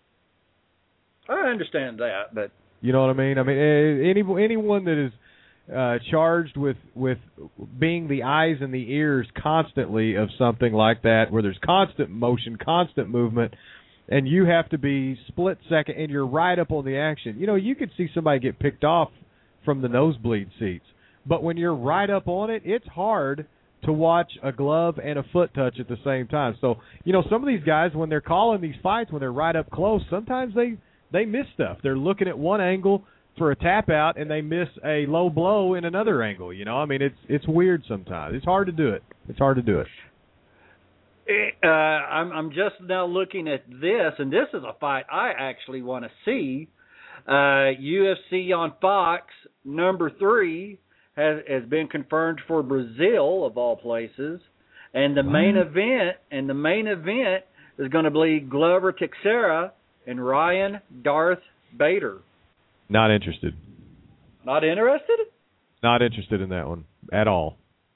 I understand that, but You know what I mean? I mean, uh, any anyone that is uh, charged with with being the eyes and the ears constantly of something like that, where there's constant motion, constant movement, and you have to be split second, and you're right up on the action. You know, you could see somebody get picked off from the nosebleed seats, but when you're right up on it, it's hard to watch a glove and a foot touch at the same time. So, you know, some of these guys, when they're calling these fights, when they're right up close, sometimes they, they miss stuff. They're looking at one angle for a tap out, and they miss a low blow in another angle. You know, I mean, it's it's weird sometimes. It's hard to do it. It's hard to do it. Uh, I'm, I'm just now looking at this, and this is a fight I actually want to see. Uh, U F C on Fox, number three, has has been confirmed for Brazil, of all places, and the what? main event and the main event is going to be Glover Teixeira and Ryan Darth Bader. Not interested. Not interested? Not interested in that one at all.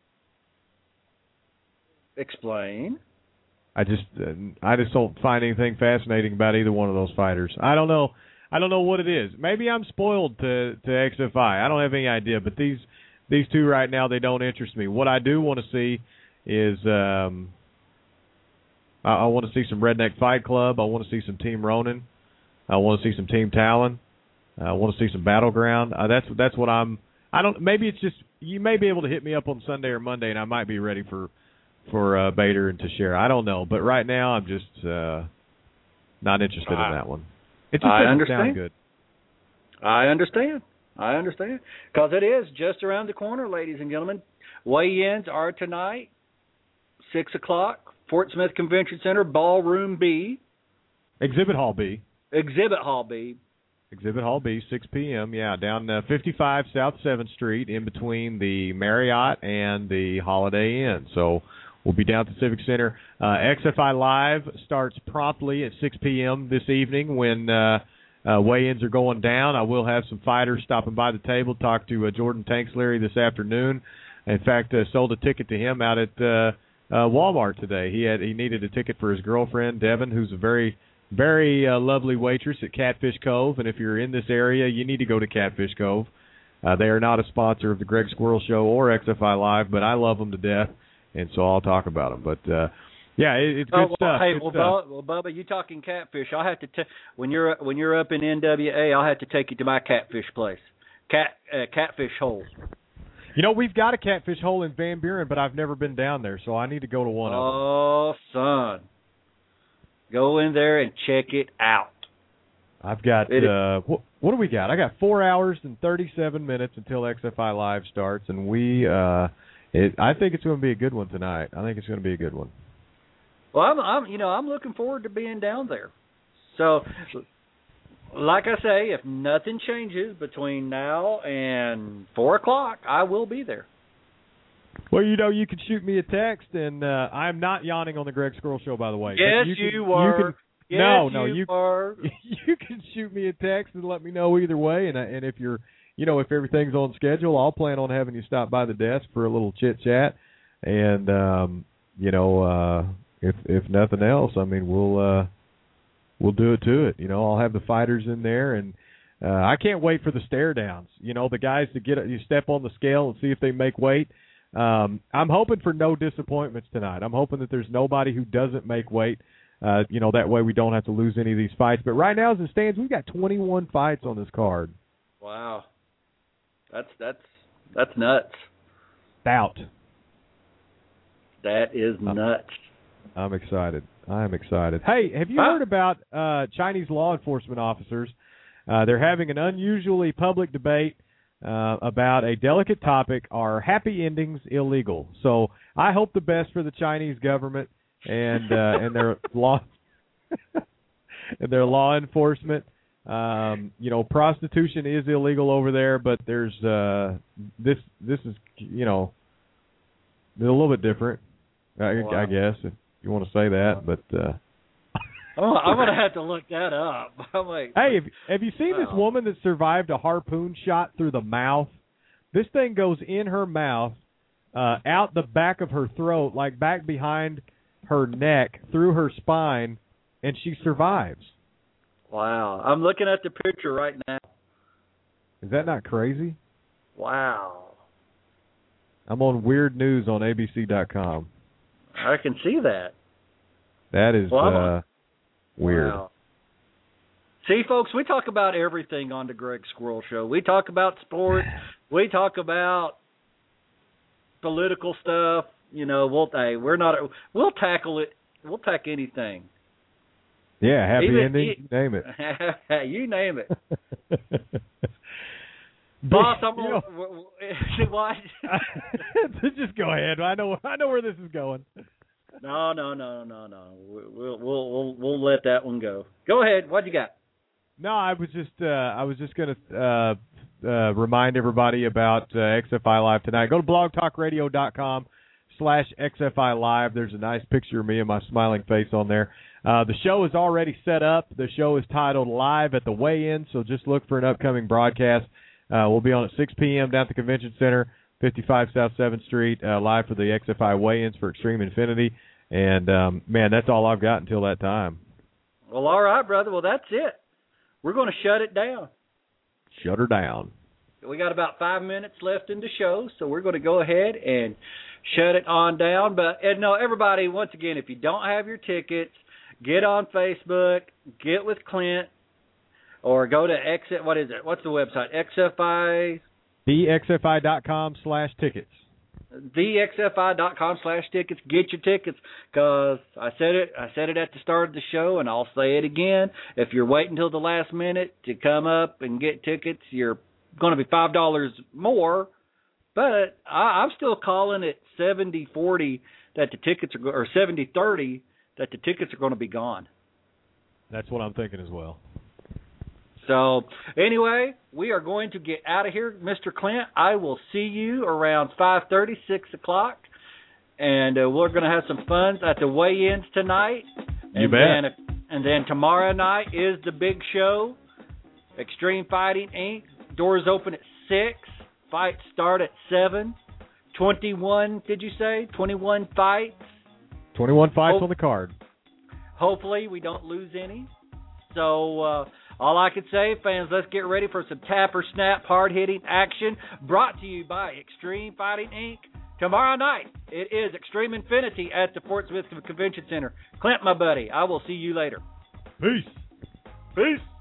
Explain. I just uh, I just don't find anything fascinating about either one of those fighters. I don't know. I don't know what it is. Maybe I'm spoiled to, to X F I. I don't have any idea. But these these two right now, they don't interest me. What I do want to see is um, I, I want to see some Redneck Fight Club. I want to see some Team Ronin. I want to see some Team Talon. I want to see some Battleground. Uh, that's that's what I'm. I don't. Maybe it's just you may be able to hit me up on Sunday or Monday, and I might be ready for for uh, Bader and Teixeira. I don't know, but right now I'm just uh, not interested I, in that one. It just I doesn't understand. sound good. I understand. I understand because it is just around the corner, ladies and gentlemen. Weigh-ins are tonight, six o'clock, Fort Smith Convention Center, Ballroom B, Exhibit Hall B. Exhibit Hall B. Exhibit Hall B, six p.m., yeah, down uh, fifty-five South seventh Street in between the Marriott and the Holiday Inn. So we'll be down at the Civic Center. Uh, X F I Live starts promptly at six p.m. this evening when uh, uh, weigh-ins are going down. I will have some fighters stopping by the table, talk to uh, Jordan Tanksleary this afternoon. In fact, uh, sold a ticket to him out at uh, uh, Walmart today. He had he needed a ticket for his girlfriend, Devin, who's a very Very uh, lovely waitress at Catfish Cove, and if you're in this area, you need to go to Catfish Cove. Uh, they are not a sponsor of the Greg Squirrel Show or X F I Live, but I love them to death, and so I'll talk about them. But uh, yeah, it, it's good oh, well, stuff. Hey, good well, stuff. Bubba, well, Bubba, you talking catfish? I'll have to t- when you're when you're up in N W A, I'll have to take you to my catfish place, cat uh, catfish hole. You know, we've got a catfish hole in Van Buren, but I've never been down there, so I need to go to one oh, of them. Oh, son. Go in there and check it out. I've got, uh, what, what do we got? I got four hours and thirty-seven minutes until X F I Live starts, and we, uh, it, I think it's going to be a good one tonight. I think it's going to be a good one. Well, I'm, I'm, you know, I'm looking forward to being down there. So, like I say, if nothing changes between now and four o'clock, I will be there. Well, you know, you can shoot me a text, and uh, I'm not yawning on the Greg Squirrel Show, by the way. Yes, you, can, you were. You can, yes, no, no, you, you were. You can shoot me a text and let me know either way, and and if you're, you know, if everything's on schedule, I'll plan on having you stop by the desk for a little chit chat, and um, you know, uh, if if nothing else, I mean, we'll uh, we'll do it to it. You know, I'll have the fighters in there, and uh, I can't wait for the stare downs. You know, the guys to get you step on the scale and see if they make weight. Um, I'm hoping for no disappointments tonight. I'm hoping that there's nobody who doesn't make weight. Uh, you know, that way we don't have to lose any of these fights. But right now, as it stands, we've got twenty-one fights on this card. Wow, that's that's that's nuts. Stout. That is nuts. I'm excited. I'm excited. Hey, have you huh? heard about uh, Chinese law enforcement officers? Uh, they're having an unusually public debate Uh, about a delicate topic: are happy endings illegal? So I hope the best for the Chinese government and uh, and their law and their law enforcement. Um, you know, prostitution is illegal over there, but there's uh, this this is you know a little bit different, I, wow. I guess, if you want to say that. But uh, oh, I'm gonna have to look that up. I'm like, hey, have, have you seen wow. this woman that survived a harpoon shot through the mouth? This thing goes in her mouth, uh, out the back of her throat, like back behind her neck, through her spine, and she survives. Wow. I'm looking at the picture right now. Is that not crazy? Wow. I'm on Weird News on A B C dot com. I can see that. That is well, uh, weird. Wow. See, folks, we talk about everything on the Greg Squirrel Show. We talk about sports. We talk about political stuff. You know, we'll hey, we're not. We'll tackle it. We'll tackle anything. Yeah, happy Even, ending. e- you name it. You name it. Boss, I'm you know, what? Just go ahead. I know. I know where this is going. No, no, no, no, no. We'll we'll we'll we'll let that one go. Go ahead. What you got? No, I was just uh, I was just gonna uh, uh, remind everybody about uh, X F I Live tonight. Go to blogtalkradio.com slash XFI Live. There's a nice picture of me and my smiling face on there. Uh, the show is already set up. The show is titled Live at the Weigh-In, so just look for an upcoming broadcast. Uh, we'll be on at six p.m. down at the Convention Center, fifty-five South seventh Street, uh, live for the X F I Weigh-Ins for Extreme Infinity. And, um, man, that's all I've got until that time. Well, all right, brother. Well, that's it. We're going to shut it down. Shut her down. We got about five minutes left in the show, so we're going to go ahead and shut it on down. But, and no, everybody, once again, if you don't have your tickets, get on Facebook, get with Clint, or go to X. What is it? What's the website? X F I. the X F I dot com slash tickets. the X F I dot com slash tickets. Get your tickets, because I said it. I said it at the start of the show, and I'll say it again. If you're waiting until the last minute to come up and get tickets, you're going to be five dollars more. But I, I'm still calling it seventy forty that the tickets are, or seventy thirty that the tickets are going to be gone. That's what I'm thinking as well. So, anyway, we are going to get out of here. Mister Clint, I will see you around five thirty, six o'clock, and uh, we're going to have some fun at the weigh-ins tonight. You and bet. Then, and then tomorrow night is the big show, Extreme Fighting Incorporated. Doors open at six. Fights start at seven. twenty-one, did you say? twenty-one fights? twenty-one fights Ho- on the card. Hopefully we don't lose any. So, uh, all I can say, fans, let's get ready for some tapper snap, hard-hitting action brought to you by Extreme Fighting Incorporated. Tomorrow night, it is Extreme Infinity at the Fort Smith Convention Center. Clint, my buddy, I will see you later. Peace. Peace.